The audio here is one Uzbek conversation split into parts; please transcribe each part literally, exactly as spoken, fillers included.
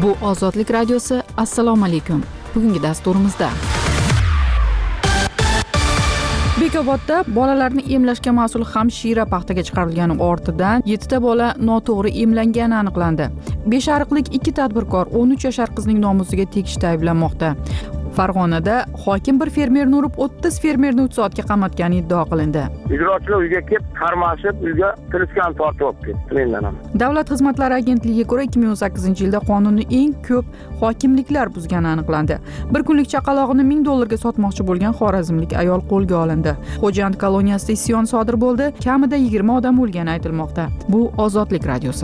Bu Ozodlik radiosi. Assalomu alaykum. Bugungi dasturimizda Bekobodda bolalarni emlashga mas'ul hamshira paxtaga chiqarilgani ortidan yettita bola noto'g'ri emlangani aniqlandi. Beshariqlik ikki tadbirkor o'n uch yashar qizning nomusiga tegishda ayblanmoqda. Farg'onada hokim bir fermerni urib o'ttiz fermerni uch soatga qamatgani iddao qilindi. Ijrochilar uyga kelib, qarmashib, uyga telefon tortib olib ketdi mendan ham. Davlat xizmatlari agentligiga ko'ra ikki ming o'n sakkizinchi yilda qonunni eng ko'p hokimliklar buzgani aniqlandi. Bir kunlik chaqalog'ini ming dollarga sotmoqchi bo'lgan xorazmlik ayol qo'lga olindi. Xo'jand koloniyasida isyon sodir bo'ldi. Kamida yigirma odam o'lgani aytilmoqda. Bu Ozodlik radiosi.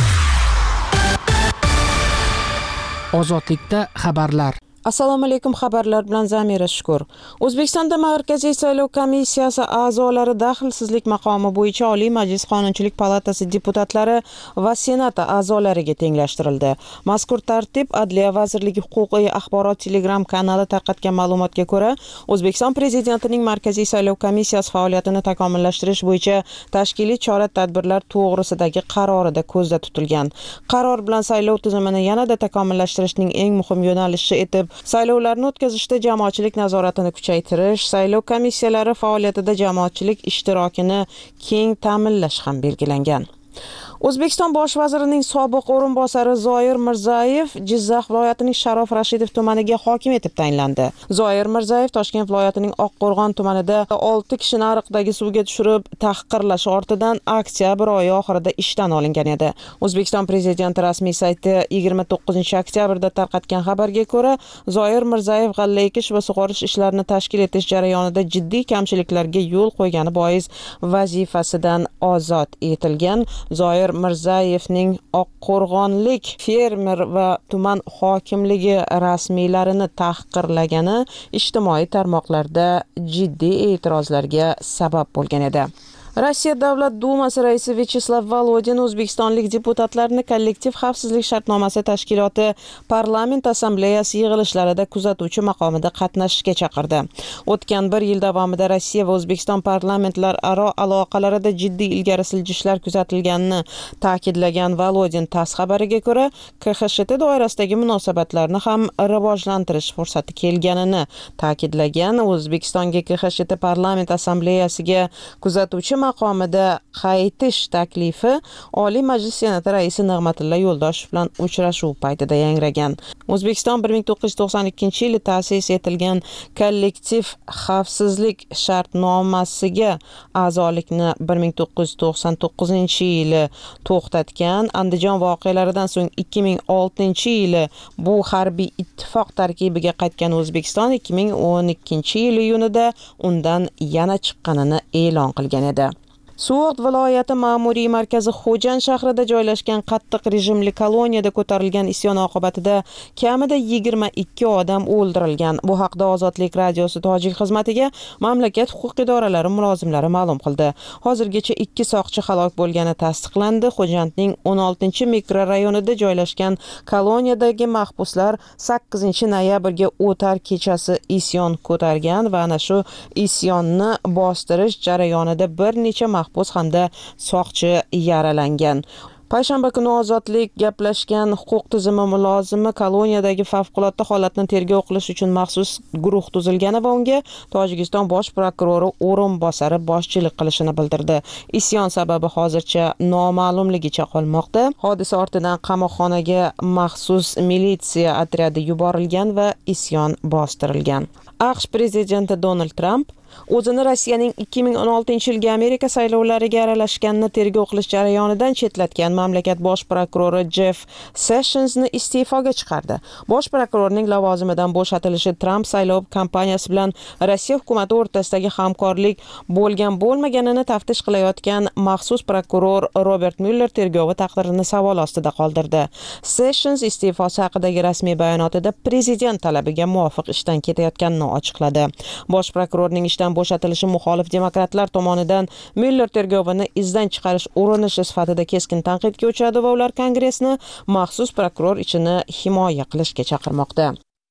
Ozodlikda xabarlar. Assalomu alaykum, xabarlar bilan Zamira Shukur. O'zbekistonda Markaziy saylov komissiyasi a'zolari daxlsizlik maqomi bo'yicha Oliy Majlis Qonunchilik palatasi deputatlari va Senati a'zolariga tenglashtirildi. Mazkur tartib Adliya vazirligi huquqiy axborot Telegram kanali tarqatgan ma'lumotga ko'ra, O'zbekiston prezidentining Markaziy saylov komissiyasi faoliyatini takomillashtirish bo'yicha tashkiliy chora-tadbirlar to'g'risidagi qarorida ko'zda tutilgan. Qaror bilan saylov tizimini yanada takomillashtirishning eng muhim yo'nalishi etib saylovlarni o'tkazishda jamoatchilik nazoratini kuchaytirish, saylov komissiyalari faoliyatida jamoatchilik ishtirokini keng ta'minlash ham belgilangan. O'zbekiston bosh vazirining sobiq o'rinbosari Zoir Mirzayev Jizzax viloyatining Sharof Rashidov tumaniga hokim etib tayinlandi. Zoir Mirzayev Toshkent viloyatining Oqqo'rg'on tumanida olti kishini ariqdagi suvga tushirib tahqirlash ortidan oktyabr oyi oxirida ishdan olingan edi. O'zbekiston prezidenti rasmiy sayti yigirma to'qqizinchi oktyabrda tarqatgan xabarga ko'ra, Zoir Mirzayev g'alla ekish va sug'orish ishlarini tashkil etish jarayonida jiddiy kamchiliklarga yo'l qo'ygani bois vazifasidan ozod etilgan. Zoir Mirzayevning Oqqo'rg'onlik fermer va tuman hokimligi rasmiylarini tahqirlagani ijtimoiy tarmoqlarda jiddiy e'tirozlarga sabab bo'lgan edi. Rossiya Davlat dumasi raisi Vyacheslav Volodin o'zbekistonlik deputatlarni kollektiv xavfsizlik shartnomasi tashkiloti parlament assambleyasi yig'ilishlarida kuzatuvchi maqomida qatnashishga chaqirdi. O'tgan bir yil davomida Rossiya va O'zbekiston parlamentlararo aloqalarida jiddiy ilgari siljishlar kuzatilganini ta'kidlagan Volodin TASS xabariga ko'ra, K X S T doirasidagi munosabatlarni ham rivojlantirish fursati kelganini ta'kidlagan. O'zbekistonga K X S T parlament assambleyasiga kuzatuvchi maqomida qaytish taklifi Oliy Majlis Senati raisi Nig'matilla Yo'ldoshev bilan uchrashuv paytida yangragan. O'zbekiston bir ming to'qqiz yuz to'qson ikkinchi yili ta'sis etilgan kollektiv xavfsizlik shartnomasiga a'zolikni bir ming to'qqiz yuz to'qson to'qqizinchi yili to'xtatgan. Andijon voqealaridan so'ng ikki ming oltinchi yili bu harbiy ittifoq tarkibiga qaytgan O'zbekiston ikki ming o'n ikkinchi yil iyunida undan yana chiqqanini e'lon qilgan edi. Suvot viloyati ma'muriy markazi Xo'jand shahrida joylashgan qattiq rejimli koloniyada ko'tarilgan isyon oqibatida kamida yigirma ikki odam o'ldirilgan. Bu haqda Ozodlik radiosi tojik xizmatiga mamlakat huquq idoralari mulozimlari ma'lum qildi. Hozirgacha ikki soqchi halok bo'lgani tasdiqlandi. Xo'jandning o'n oltinchi mikrorayonida joylashgan koloniyadagi mahbuslar sakkizinchi noyabrga o'tar kechasi isyon ko'targan va ana shu isyonni bostirish jarayonida bir necha mahbus hamda soqchi yaralangan. Payshanba kuni Ozodlik gaplashgan huquq tizimi mulozimi koloniyadagi favqulodda holatni tergov qilish uchun maxsus guruh tuzilgani va unga Tojikiston bosh prokurori o'rinbosari boshchilik qilishini bildirdi. Isyon sababi hozircha noma'lumligicha qolmoqda. Hodisa ortidan qamoqxonaga maxsus militsiya otryadi yuborilgan va isyon bostirilgan. AQSh prezidenti Donald Tramp o'zini Rossiyaning ikki ming o'n oltinchi yilgi Amerika saylovlariga aralashganini tergov qilish jarayonidan chetlatgan mamlakat bosh prokurori Jeff Sessionsni iste'foga chiqardi. Bosh prokurorning lavozimidan bo'shatilishi Tramp saylov kampaniyasi bilan Rossiya hukumati o'rtasidagi hamkorlik bo'lgan bo'lmaganini taftish qilayotgan maxsus prokuror Robert Mueller tergovi taqdirini savol ostida qoldirdi. Sessions iste'fosi haqidagi rasmiy bayonotida prezident talabiga muvofiq ishdan ketayotganini ochiqladi. Bosh prokurorning ishdan bo'shatilishi muxolif demokratlar tomonidan Mueller tergovini izdan chiqarish urinishi sifatida keskin tanqidga uchradi va ular Kongressni maxsus prokuror ishini himoya qilishga chaqirmoqda.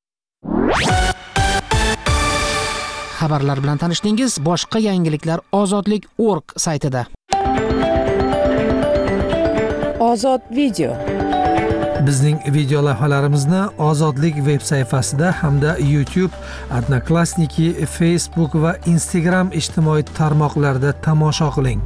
Xabarlar bilan tanishdingiz. Boshqa yangiliklar ozodlik nokta org saytida. Ozod video. Bizning video lavhalarimizni Ozodlik veb sayfasida hamda YouTube, Odnoklassniki, Facebook va Instagram ijtimoiy tarmoqlarida tomosha qiling.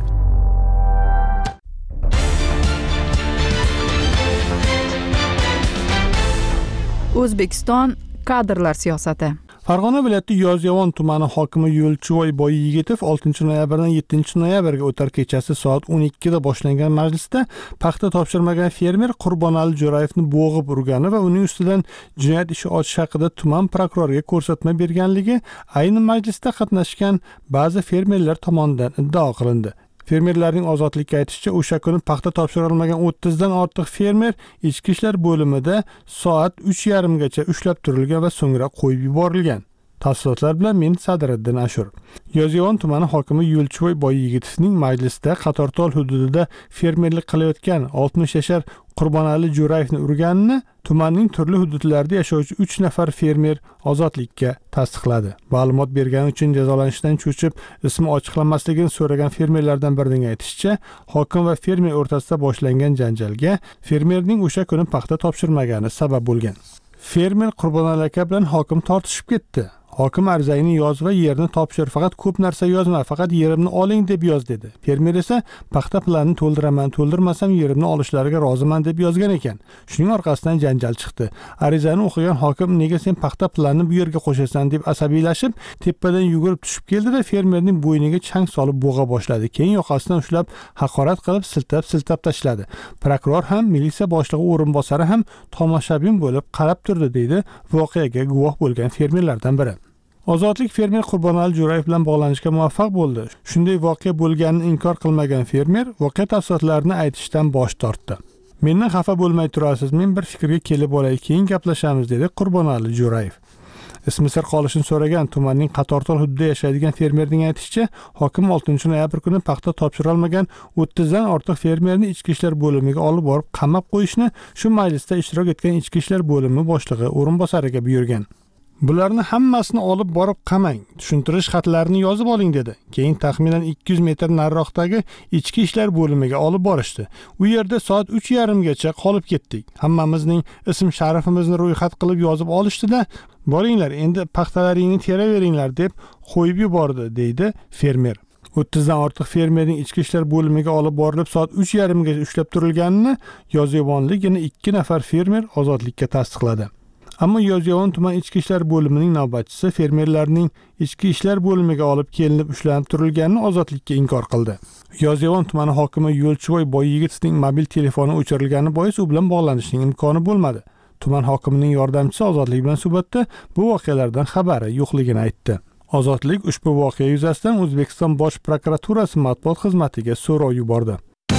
O'zbekiston kadrlar siyosati. Farg'ona viloyati Yozyovon tumani hokimi Yo'lchivoy Boyyigitov oltinchi noyabrdan yettinchi noyabrga o'tar kechasi soat o'n ikkida boshlangan majlisda paxta topshirmagan fermer Qurbonali Jo'rayevni bo'g'ib urgani va uning ustidan jinoyat ishi ochish haqida tuman prokuroriga ko'rsatma berganligi ayni majlisda qatnashgan ba'zi fermerlar tomonidan iddao qilindi. Fermerlarning ozodlikka aytishicha, o'sha kuni paxta topshira olmagan o'ttizdan ortiq fermer ichki ishlar bo'limida soat uch yarim gacha ushlab turilgan va so'ngra qo'yib yuborilgan. Tafsilotlar bilan men Sadriddin Ashur. Yozyovon tumani hokimi Yo'lchivoy Boyyigitovning majlisda Qatortol hududida fermerlik qilayotgan oltmish yashar Qurbonali Jo'rayevni urganini tumanning turli hududlarida yashovchi uch nafar fermer ozodlikka tasdiqladi. Ma'lumot bergani uchun jazolanishdan cho'chib, ismi ochiqlanmasligini so'ragan fermerlardan birining aytishicha, hokim va fermer o'rtasida boshlangan janjalga fermerning o'sha kuni paxta topshirmagani sabab bo'lgan. Fermer Qurbonali aka bilan hokim tortishib ketdi. Hokim arizangni yoz va yerni topshir, faqat ko'p narsa yozma, faqat yerimni oling deb yoz dedi. Fermer esa paxta planini to'ldiraman, to'ldirmasam yerimni olishlariga roziman deb yozgan ekan. Shuning orqasidan janjal chiqdi. Arizani o'qigan hokim nega sen paxta planini bu yerga qo'shasan deb asabiylashib, tepadan yugurib tushib keldi va fermerning bo'yniga chang solib bo'g'a boshladi. Keyin yoqasidan ushlab haqorat qilib siltab-siltab tashladi. Prokuror ham, militsiya boshlig'i o'rinbosari ham tomoshabin bo'lib qarab turdi, deydi voqeaga guvoh bo'lgan fermerlardan biri. Ozodlik fermer Qurbonali Jo'rayev bilan bog'lanishga muvaffaq bo'ldi. Shunday voqea bo'lganini inkor qilmagan fermer voqea tafsilotlarini aytishdan bosh tortdi. Mendan xafa bo'lmay turasiz, men bir fikrga kelib olay, keyin gaplashamiz, dedi Qurbonali Jo'rayev. Ismi sir qolishini so'ragan tumanning Qatortol hududida yashaydigan fermerning aytishicha, hokim oltinchi noyabr kuni paxta topshira olmagan o'ttizdan ortiq fermerni ichki ishlar bo'limiga olib borib qamab qo'yishni shu majlisda ishtirok etgan ichki ishlar bo'limi boshlig'i o'rinbosariga buyurgan. Bularni hammasini olib borib qamang, tushuntirish xatlarini yozib oling dedi. Keyin taxminan ikki yuz metr nariroqdagi ichki ishlar bo'limiga olib borishdi. U yerda soat uch yarim gacha qolib ketdik. Hammamizning ism sharifimizni ro'yxat qilib yozib olishdi-da, boringlar, endi paxtalaringni teraveringlar deb qo'yib yubordi, deydi fermer. o'ttizdan ortiq fermerning ichki ishlar bo'limiga olib borilib soat uch yarim gacha ushlab turilganini Yozyovonlik yana ikki nafar fermer ozodlikka tasdiqladi. Ammo Yozyovon tuman ichki ishlar bo'limining navbatchisi fermerlarning ichki ishlar bo'limiga olib kelinib ushlanib turilganini ozodlikka inkor qildi. Yozyovon tumani hokimi Yo'lchivoy Boyyigitovning mobil telefoni o'chirilgani bois u bilan bog'lanishning imkoni bo'lmadi. Tuman hokimining yordamchisi Ozodlik bilan suhbatda bu voqealardan xabari yo'qligini aytdi. Ozodlik ushbu voqea yuzasidan O'zbekiston Bosh prokuraturasi matbuot xizmatiga so'rov yubordi.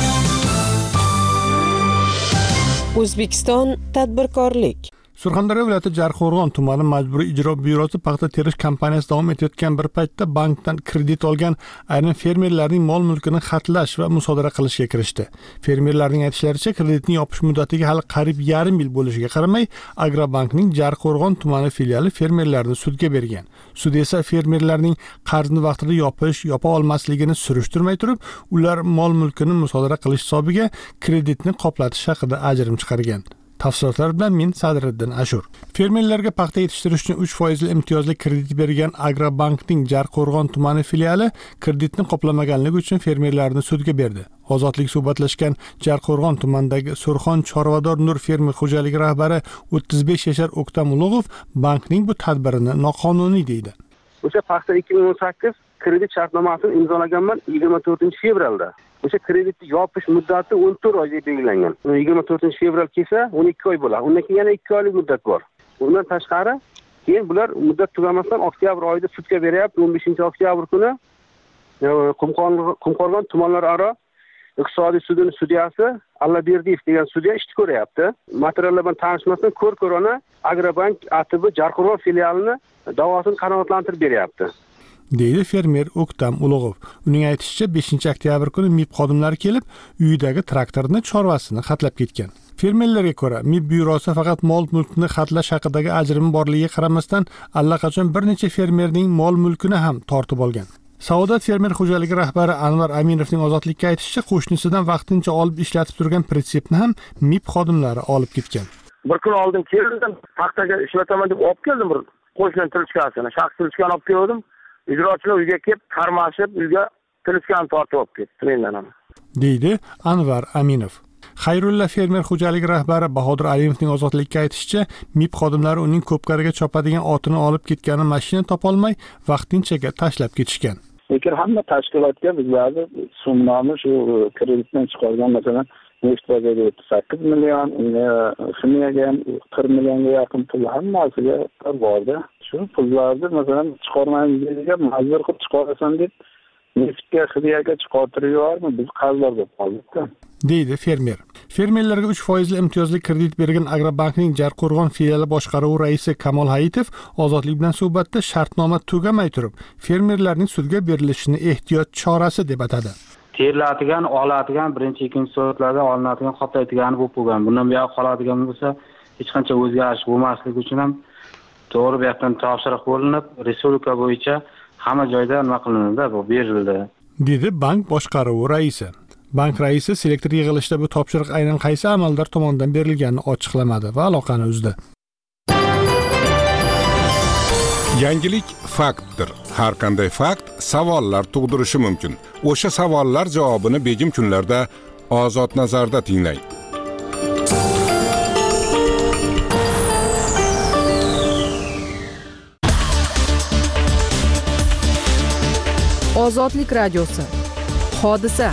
O'zbekiston tadbirkorlik. Surxondaryo viloyati Jarqo'rg'on tumani majburiy ijro byurosi paxta terish kampaniyasi davom etayotgan bir paytda bankdan kredit olgan ayrim fermerlarning mol-mulkini xatlash va musodara qilishga kirishdi. Fermerlarning aytishlaricha, kreditni yopish muddatiga hali qariyb yarim yil bo'lishiga qaramay, Agrobankning Jarqo'rg'on tumani filiali fermerlarni sudga bergan. Sud esa fermerlarning qarzni vaqtida yopish, yopa olmasligini surishtirmay turib, ular mol-mulkini musodara qilish hisobiga kreditni qoplatish haqida ajrim chiqargan. Tafsilotlar bilan men Sadriddin Ashur. Fermerlarga paxta yetishtirish uchun uch foizli imtiyozli kredit bergan Agrobankning Jarqo'rg'on tumani filiali kreditni qoplamaganligi uchun fermerlarni sudga berdi. Ozodlik suhbatlashgan Jarqo'rg'on tumanidagi Surxon Chorvador Nur fermer xo'jaligi rahbari o'ttiz besh yashar O'ktam Ulug'ov bankning bu tadbirini noqonuniy deydi. O'sha paxta ikki ming o'n sakkiz kredit shartnomasini imzolaganman yigirma to'rtinchi fevralda. O'sha kreditni yopish muddati o'n to'rt oy deb belgilangan. yigirma to'rtinchi fevral kelsa o'n ikki oy bo'ladi. Undan keyin yana ikki oylik muddat bor. Undan tashqari keyin bular muddat tugamasdan oktyabr oyida sudga beryapti. o'n beshinchi oktyabr kuni Qumqo'rg'on tumanlararo iqtisodiy sudining sudyasi Allaberdiyev degan sudya ishni ko'ryapti. Materiallar bilan tanishmasdan ko'r-ko'rona Agrobank A T B Jarqo'rg'on filialini da'vosini qanoatlantirib beryapti, deydi fermer O'ktam Ulug'ov. Uning aytishicha, beshinchi oktyabr kuni M I B xodimlari kelib, uyidagi traktorni chorvasini xatlab ketgan. Fermerlarga ko'ra, M I B byurosi faqat mol-mulkni xatlash haqidagi ajrimi borligiga qaramasdan allaqachon bir necha fermerning mol-mulkini ham tortib olgan. Saodat fermer xo'jaligi rahbari Anvar Aminovning ozodlikka aytishicha, qo'shnisidan vaqtincha olib ishlatib turgan pritsepni ham M I P xodimlari olib ketgan. Bir kun oldin keldim, paxtaga ishlataman deb olib keldim bir qo'shni tilchkasini, shaxs tilchkani olib keldim. Ijrochilar uyga kelib, qarmashib, uyga tilchkani tortib olib ketdi mendan ham. deydi Anvar Aminov. Xayrulla fermer xo'jaligi rahbari Bahodir Alimovning ozodlikka aytishicha, M I P xodimlari uning ko'pkariga chopadigan otini olib ketgani mashina topolmay vaqtinchaga tashlab ketishgan. Lekin hamma tashkilotga bizlarni summani shu kreditdan chiqargan, masalan, neft bozoriga o'ttiz sakkiz million, ximiyaga qirq millionga yaqin pul hammasiga bordi. Shu pullarni masalan chiqarmaymiz degan majbur qilib chiqarasan deb neftga, ximiyaga chiqartirib yubormi, biz qarzlar bo'lib qoldik-da. deydi fermer. Fermerlarga uch foizli imtiyozli kredit bergan Agrobankning Jarqo'rg'on filiali boshqaruvi raisi Kamol Hayitov ozodlik bilan suhbatda shartnoma tugamay turib, fermerlarning sudga berilishini ehtiyot chorasi deb atadi. Teriladigan, oladigan, birinchi, ikkinchi soatlarda olinadigan, qoplaydigani bo'lib bo'lgan. Bundan buyoq qoladigan bo'lsa, hech qancha o'zgarish bo'lmasligi uchun ham to'g'ri bu yoqdan topshiriq bo'linib, respublika bo'yicha hamma joyda nima qilindi, bu berildi, dedi bank boshqaruvi raisi. Bank raisi selektor yig'ilishida bu topshiriq aynan qaysi amaldor tomonidan berilganini ochiqlamadi va aloqani uzdi. Yangilik faktdir. Har qanday fakt savollar tug'dirishi mumkin. O'sha savollar javobini begim kunlarda Ozod nazarda tinglang. Ozodlik radiosi. Hodisa.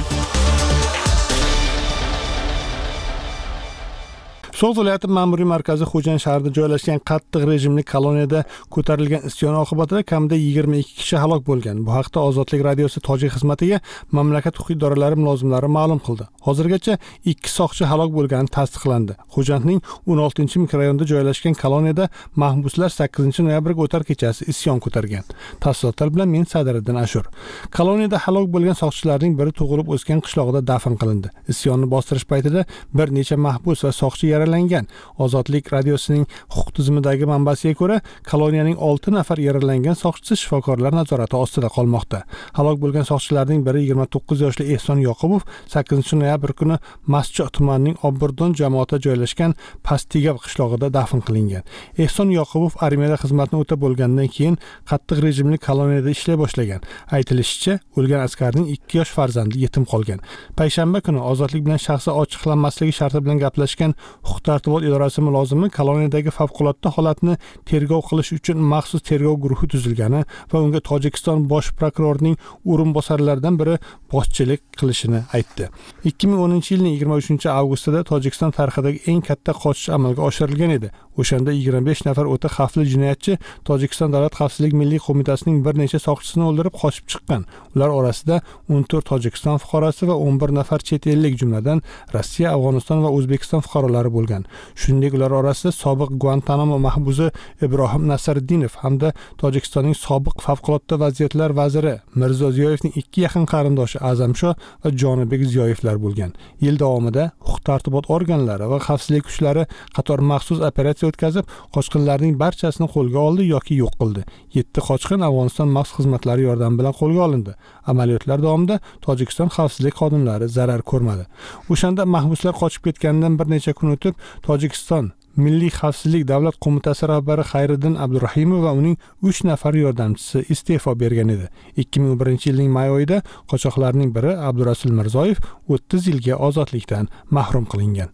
So'g'd viloyati ma'muriy markazi Xo'jand shahrida joylashgan qattiq rejimli koloniyada ko'tarilgan isyon oqibatida kamida yigirma ikki kishi halok bo'lgan. Bu haqda Ozodlik radiosi tojik xizmatiga mamlakat huquqiy idoralari mulozimlari ma'lum qildi. Hozirgacha ikki soqchi halok bo'lgani tasdiqlandi. Xo'jandning o'n oltinchi mikrorayonida joylashgan koloniyada mahbuslar sakkizinchi noyabrga o'tar kechasi isyon ko'targan. Tafsilotlar bilan men Sadiriddin Ashur. Koloniyada halok bo'lgan soqchilarning biri tug'ilib o'sgan qishlog'ida dafn qilindi. Isyonni bostirish paytida bir necha mahbus va soqchi yaralandi. Ozodlik radiosining huquq tizimidagi manbasiga ko'ra, koloniyaning olti nafar yaralangan soqchisi shifokorlar nazorati ostida qolmoqda. Halok bo'lgan soqchilarning biri yigirma to'qqiz yoshli Ehson Yoqubov sakkizinchi noyabr kuni Maschoq tumanining Obburdon jamoatida joylashgan Pastigav qishlog'ida dafn qilingan. Ehson Yoqubov armiyada xizmatni o'tab bo'lgandan keyin qattiq rejimli koloniyada ishlay boshlagan. Aytilishicha, o'lgan askarning ikki yosh farzandi yetim qolgan. Payshanba kuni ozodlik bilan shaxsi ochiqlanmasligi sharti bilan gaplashgan Huquq-tartibot idorasi mulozimi koloniyadagi favqulodda holatni tergov qilish uchun maxsus tergov guruhi tuzilgani va unga Tojikiston bosh prokurorining o'rinbosarlaridan biri boshchilik qilishini aytdi. ikki ming o'ninchi yilning yigirma uchinchi avgustida Tojikiston tarixidagi eng katta qochish amalga oshirilgan edi. O'shanda yigirma besh nafar o'ta xavfli jinoyatchi Tojikiston Davlat xavfsizlik milliy qo'mitasining bir necha soqchisini o'ldirib qochib chiqqan. Ular orasida o'n to'rt Tojikiston fuqarosi va o'n bir nafar chet ellik, jumladan Rossiya, Afg'oniston va O'zbekiston fuqarolari bo'lgan. Shuningdek, ular orasida sobiq Guantanamo mahbusi Ibrohim Nasriddinov hamda Tojikistonning sobiq favqulodda vaziyatlar vaziri Mirzo Ziyoyevning ikki yaqin qarindoshi Azamsho va Jonibek Ziyoyevlar bo'lgan. Yil davomida huquq-tartibot organlari va xavfsizlik kuchlari qator maxsus operatsiya o'tkazib, qochqinlarning barchasini qo'lga oldi yoki yo'q qildi. yetti qochqin Afg'oniston maxsus xizmatlari yordami bilan qo'lga olindi. Amaliyotlar davomida Tojikiston xavfsizlik xodimlari zarar ko'rmadi. O'shanda mahbuslar qochib ketganidan bir necha kun o'tib, Tojikiston Milliy xavfsizlik davlat qo'mitasi rahbari Xayriddin Abdurahimov va uning uch nafar yordamchisi iste'fo bergan edi. ikki ming birinchi yilning may oyida qochoqlarning biri Abdurasul Mirzoyev o'ttiz yilga ozodlikdan mahrum qilingan.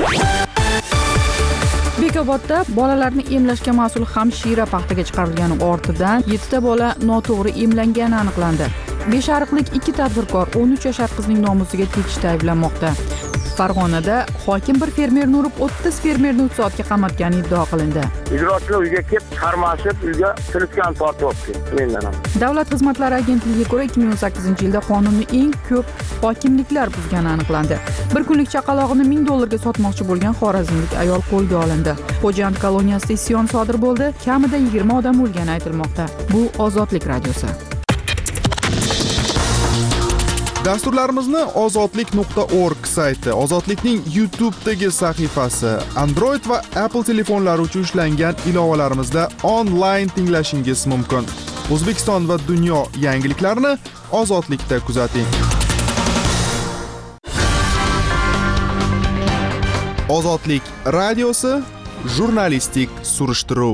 Bekobodda bolalarni emlashga mas'ul hamshira paxtaga chiqarilgani ortidan yettita bola noto'g'ri emlangani aniqlandi. Beshariqlik ikki tadbirkor o'n uch yashar qizning nomusiga tegishda ayblanmoqda. Farg'onada hokim bir fermerni urib o'ttiz fermerni uch soatga qamatgani iddia qilindi. Ijrochilar uyga kelib, qarmashib, uyga tilchkani tortib oldi mendan ham. Davlat xizmatlari agentligiga ko'ra ikki ming o'n sakkizinchi yilda qonunni eng ko'p hokimliklar buzgani aniqlandi. Bir kunlik chaqalog'ini ming dollarga sotmoqchi bo'lgan xorazmlik ayol qo'lga olindi. Xo'jand koloniyasida isyon sodir bo'ldi. Kamida yigirma odam o'lgani aytilmoqda. Bu Ozodlik radiosi. Dasturlarimizni ozodlik nuqta org sayti, Ozodlikning YouTube'dagi sahifasi, Android va Apple telefonlari uchun ishlangan ilovalarimizda onlayn tinglashingiz mumkin. O'zbekiston va dunyo yangiliklarini Ozodlikda kuzating. Ozodlik radiosi jurnalistik surishtiruv.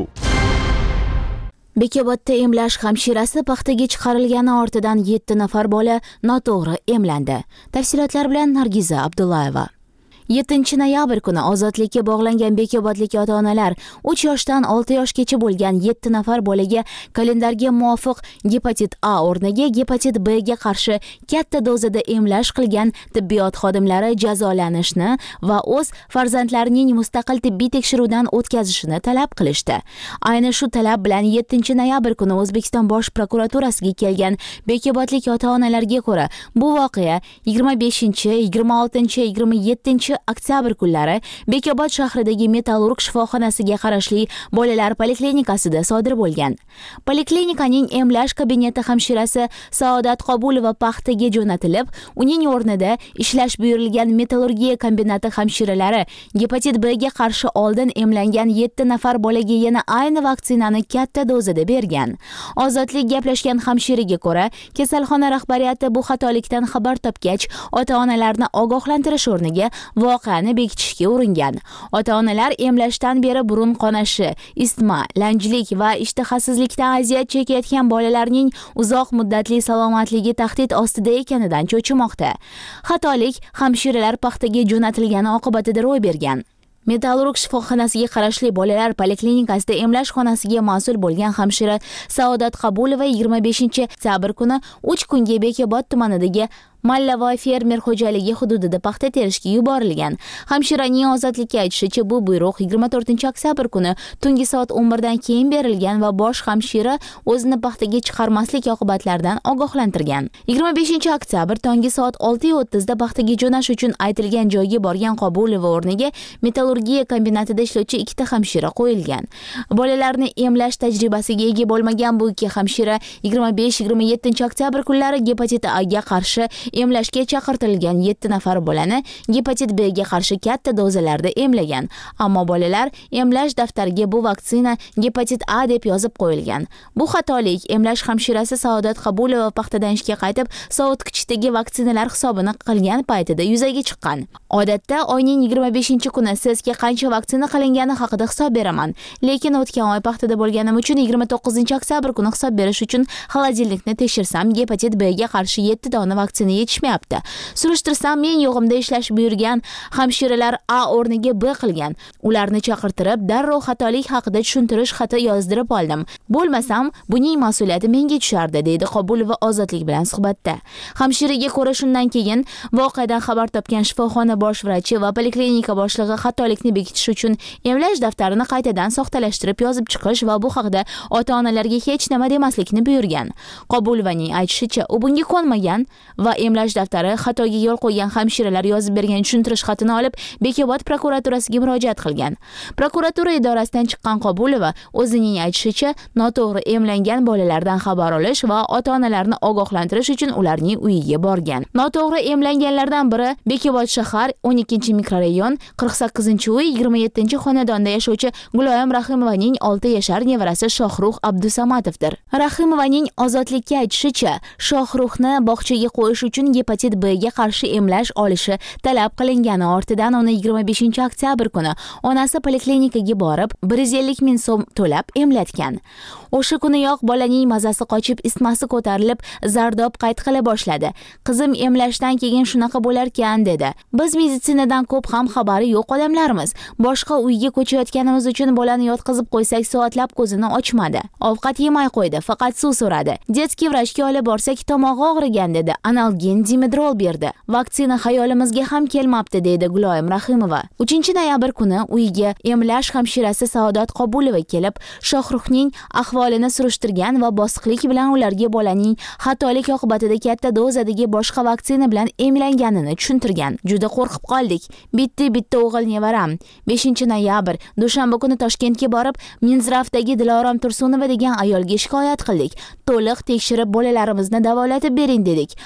Bekobodda emlash hamshirasi paxtaga chiqarilgani ortidan yetti nafar bola noto'g'ri emlandi. Tafsilotlar bilan Nargiza Abdullayeva. yettinchi noyabr kuni ozodlikka bog'langan bekobodlik ota-onalar uch yoshdan olti yoshgacha bo'lgan yetti nafar bolaga kalendarga muvofiq gepatit A o'rniga gepatit B ga qarshi katta dozada emlash qilgan tibbiyot xodimlari jazolanishni va o'z farzandlarining mustaqil tibbiy tekshiruvdan o'tkazishini talab qilishdi. Ayni shu talab bilan yettinchi noyabr kuni O'zbekiston Bosh prokuraturasiga kelgan bekobodlik ota-onalarga ko'ra, bu voqea yigirma beshinchi, yigirma oltinchi, yigirma yettinchi oktyabr kunlari Bekobod shahridagi Metallurg shifoxonasiga qarashli bolalar poliklinikasida sodir bo'lgan. Poliklinikaning emlash kabineti hamshirasi Saodat Qobulova paxtaga jo'natilib, uning o'rnida ishlash buyurilgan metallurgiya kombinati hamshiralari gepatit B ga qarshi oldin emlangan yetti nafar bolaga yana ayni vaksinani katta dozada bergan. Ozodlik gaplashgan hamshiraga ko'ra, kasalxona rahbariyati bu xatolikdan xabar topgach, ota-onalarni ogohlantirish o'rniga voqeani bekitishga uringan. Ota-onalar emlashdan beri burun qonashi, isitma, lanjlik va ishtahasizlikdan aziyat chekayotgan bolalarning uzoq muddatli salomatligi tahdid ostida ekanidan cho'chimoqda. Xatolik hamshiralar paxtaga jo'natilgani oqibatida ro'y bergan. Metallurg shifoxonasiga qarashli bolalar poliklinikasida emlash xonasiga mas'ul bo'lgan hamshira Saodat Qobulova yigirma beshinchi oktyabr kuni uch kunga Bekobod tumanidagi Mallavoy fermer xo'jaligi hududida paxta terishga yuborilgan. Hamshiraning Ozodlikka aytishicha, bu buyruq yigirma to'rtinchi oktyabr kuni tungi soat o'n birdan keyin berilgan va bosh hamshira o'zini paxtaga chiqarmaslik oqibatlaridan ogohlantirgan. yigirma beshinchi oktyabr tongi soat olti o'ttiz da paxtaga jo'nash uchun aytilgan joyga borgan Qobulova o'rniga metallurgiya kombinatida ishlovchi ikkita hamshira qo'yilgan. Bolalarni emlash tajribasiga ega bo'lmagan bu ikki hamshira yigirma besh yigirma yettinchi oktyabr kunlari gepatit A ga qarshi emlashga chaqirtirilgan yetti nafar bolani gepatit B ga qarshi katta dozalarda emlagan. Ammo bolalar emlash daftariga bu vaksina gepatit A deb yozib qo'yilgan. Bu xatolik emlash hamshirasi Saodat Qobulova paxtadan ishga qaytib, sovutgichdagi vaksinalar hisobini qilgan paytida yuzaga chiqqan. Odatda oyning yigirma beshinchi kuni sizga qancha vaksina qilingani haqida hisob beraman, lekin o'tgan oy paxtada bo'lganim uchun yigirma to'qqizinchi oktyabr kuni hisob berish uchun xolodilnikni tekshirsam gepatit B ga qarshi yetti dona vaksina yetishmayapti. Surishtirsam, men yo'g'imda ishlash buyurgan hamshiralar A o'rniga B qilgan. Ularni chaqirtirib, darrov xatolik haqida tushuntirish xati yozdirib oldim. Bo'lmasam, buning mas'uliyati menga tushardi, deydi Qobulova Ozodlik bilan suhbatda. Hamshiraga ko'ra, shundan keyin voqeadan xabar topgan shifoxona bosh vrachi va poliklinika boshlig'i xatolikni bekitish uchun emlash daftarini qaytadan soxtalashtirib yozib chiqish va bu haqida ota-onalarga hech nima demaslikni buyurgan. Qobulovaning aytishicha, u bunga ko'nmagan va emlash daftari xatoga yo'l qo'ygan hamshiralar yozib bergan tushuntirish xatini olib Bekobod prokuraturasiga murojaat qilgan. Prokuratura idorasidan chiqqan Qobulova o'zining aytishicha, noto'g'ri emlangan bolalardan xabar olish va ota-onalarni ogohlantirish uchun ularning uyiga borgan. Noto'g'ri emlanganlardan biri Bekobod shahar o'n ikkinchi mikrorayon qirq sakkizinchi uy yigirma yettinchi xonadonda yashovchi Guloyim Rahimovaning olti yashar nevarasi Shohruh Abdusamatovdir. Rahimovaning Ozodlikka aytishicha, Shohruhni bog'chaga qo'yish uchun gepatit B ga qarshi emlash olishi talab qilingani ortidan uni yigirma beshinchi oktyabr kuni onasi poliklinikaga borib bir yuz ellik ming so'm to'lab emlatgan. O'sha kuniyoq bolaning mazasi qochib, isitmasi ko'tarilib, zardob qayd qila boshladi. Qizim emlashdan keyin shunaqa bo'larkan, dedi. Biz meditsinadan ko'p ham xabari yo'q odamlarmiz. Boshqa uyga ko'chayotganimiz uchun bolani yotqizib qo'ysak, soatlab ko'zini ochmadi. Ovqat yemay qo'ydi, faqat suv so'radi. Detskiy vrachga olib borsak, tomog'i og'rigan, dedi. Analgin Dimedrol berdi. Vaksina xayolimizga ham kelmabdi, deydi Guloyim Rahimova. uchinchi noyabr kuni uyiga emlash hamshirasi Saodat Qobulova kelib, Shohruhning ahvolini surishtirgan va bosiqlik bilan ularga bolaning xatolik oqibatida katta dozadagi boshqa vaksina bilan emlanganini tushuntirgan. Juda qo'rqib qoldik. Bitta bitta o'g'il nevaram. beshinchi noyabr dushanba kuni Toshkentga borib, Minzrafdagi Dilorom Tursunova degan ayolga shikoyat qildik. To'liq tekshirib bolalarimizni davolatib bering dedik. Mutaxassis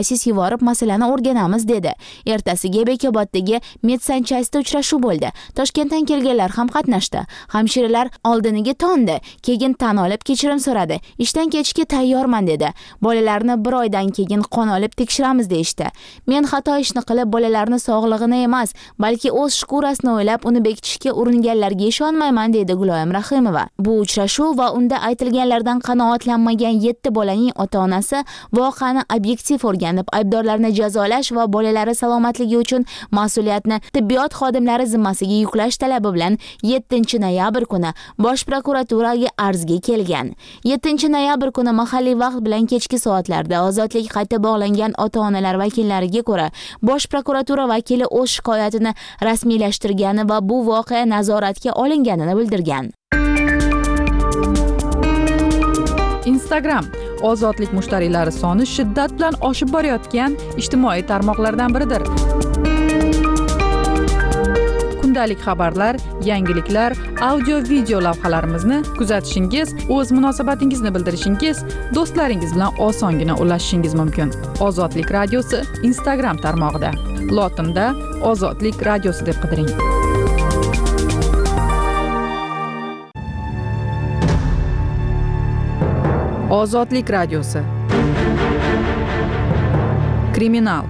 mutaxassis yuborib masalani o'rganamiz dedi. Ertasiga Bekoboddagi medsanchasida uchrashuv bo'ldi. Toshkentdan kelganlar ham qatnashdi. Hamshiralar oldiniga to'ndi, keyin tan olib kechirim so'radi. Ishdan ketishga tayyorman dedi. Bolalarni bir oydan keyin qon olib tekshiramiz deyishdi. Men xato ishni qilib bolalarni sog'lig'ini emas, balki o'z shkurasini o'ylab uni bekitishga uringanlarga ishonmayman dedi Guloyim Rahimova. Bu uchrashuv va unda aytilganlardan qanoatlanmagan yetti bolaning ota-onasi voqeani obyektiv o'rganib, aybdorlarni jazolash va bolalari salomatligi uchun mas'uliyatni tibbiyot xodimlari zimmasiga yuklash talabi bilan yettinchi noyabr kuni Bosh prokuraturaga arzga kelgan. yettinchi noyabr kuni mahalliy vaqt bilan kechki soatlarda ozodlik qayta bog'langan ota-onalar vakillariga ko'ra, Bosh prokuratura vakili o'z shikoyatini rasmiylashtirgani va bu voqea nazoratga olinganini bildirgan. Instagram ozodlik mushtariylari soni shiddat bilan oshib borayotgan ijtimoiy tarmoqlardan biridir. Kundalik xabarlar, yangiliklar, audio-video lavhalarimizni kuzatishingiz, o'z munosabatingizni bildirishingiz, do'stlaringiz bilan osongina ulashishingiz mumkin. Ozodlik radiosi Instagram tarmog'ida. Lotinda Ozodlik radiosi deb qidiring. Ozodlik radiosi. Kriminal.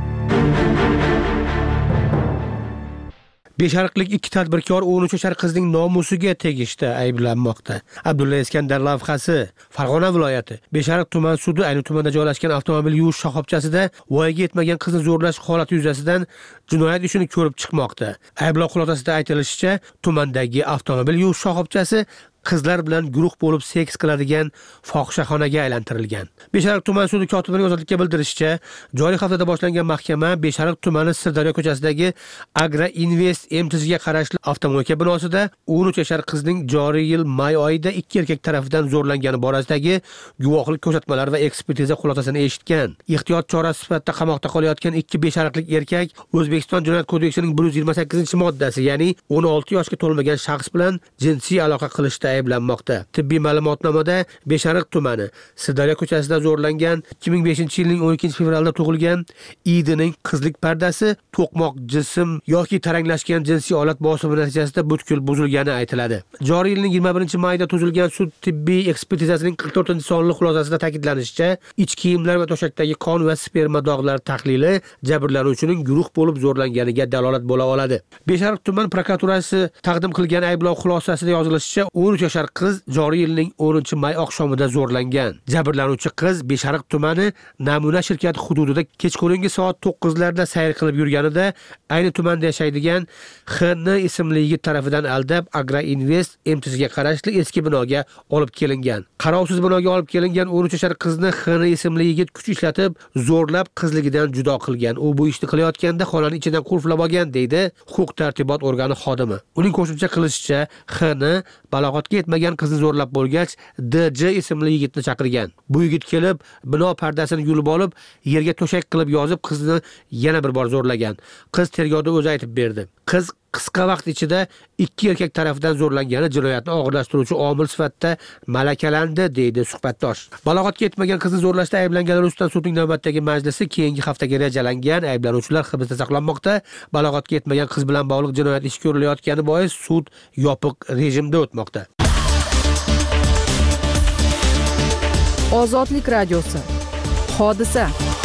Beshariqlik ikki tadbirkor o'n uch yashar qizning nomusiga tegishda ayblanmoqda. Abdulla Iskandar lavhasi. Farg'ona viloyati Beshariq tuman sudi ayni tumanda joylashgan avtomobil yuvish shoxobchasida voyaga yetmagan qizni zo'rlash holati yuzasidan jinoyat ishini ko'rib chiqmoqda. Ayblov xulosasida aytilishicha, tumandagi avtomobil yuvish shoxobchasi qizlar bilan guruh bo'lib seks qiladigan fohishaxonaga aylantirilgan. Beshariq tuman sudi kotibining ozodlikka bildirishicha, joriy haftada boshlangan mahkama Beshariq tumani Sirdaryo ko'chasidagi Agra Invest M T Zga qarashli avtomobilka binosida o'n uch yashar qizning joriy yil may oyida ikki erkak tomonidan zo'rlangani borasidagi guvohlik ko'rsatmalari va ekspertiza xulosasini eshitgan. Ehtiyot chorasi sifatida qamoqda qolayotgan ikki beshariqlik erkak O'zbekiston Jinoyat kodeksining bir yuz yigirma sakkizinchi moddasi, ya'ni o'n olti yoshga to'lmagan shaxs bilan jinsiy aloqa qilishda ayblanmoqda. Tibbiy ma'lumotnomada Beshariq tumani Sirdaryo ko'chasida zo'rlangan ikki ming beshinchi yilning o'n ikkinchi fevralda tug'ilgan Idining qizlik pardasi to'qmoq jism yoki taranglashgan jinsiy olat bosimi natijasida butkul buzilgani aytiladi. Joriy yilning yigirma birinchi mayida tuzilgan sud tibbiy ekspertizasining qirq to'rtinchi sonli xulosasida ta'kidlanishicha, ichki kiyimlar va to'shakdagi qon va sperma dog'lari tahlili jabrlanuvchining guruh bo'lib zo'rlanganiga dalolat bo'la oladi. Beshariq tuman prokuraturasi taqdim qilgan ayblov xulosasida yozilishicha, o'n uch yashar qiz joriy yilning o'ninchi may oqshomida zo'rlangan. Jabrlanuvchi qiz Beshariq tumani Namuna shirkati hududida kechqurungi soat to'qqizlarda sayr qilib yurganida ayni tumanda yashaydigan X N ismli yigit tomonidan aldab Agra Invest M T Zga qarashli eski binoga olib kelingan. Qarovsiz binoga olib kelingan o'n uch yashar qizni X N ismli yigit kuch ishlatib zo'rlab qizligidan judo qilgan. U bu ishni qilayotganda xonani ichidan qulflab olgan, deydi huquq tartibot organi xodimi. Uning qo'shimcha qilishicha, X N balog'atga yetmagan qizni zo'rlab bo'lgach, D J ismli yigitni chaqirgan. Bu yigit kelib, bino pardasini yulib olib, yerga to'shak qilib yozib qizni yana bir bor zo'rlagan. Qiz tergovda o'zi aytib berdi. Qiz qisqa vaqt ichida ikki erkak tomonidan zo'rlangani jinoyatni og'irlashtiruvchi omil sifatida malakalandi, deydi suhbatdosh. Balog'atga yetmagan qizni zo'rlashda ayblanganlar ustidan sudning navbatdagi majlisi keyingi haftaga rejalangan. Ayblanuvchilar hibsda saqlanmoqda. Balog'atga yetmagan qiz bilan bog'liq jinoyat ishi ko'rilayotgani bois sud yopiq rejimda o'tmoqda. Ozodlik radiosi. Hodisa.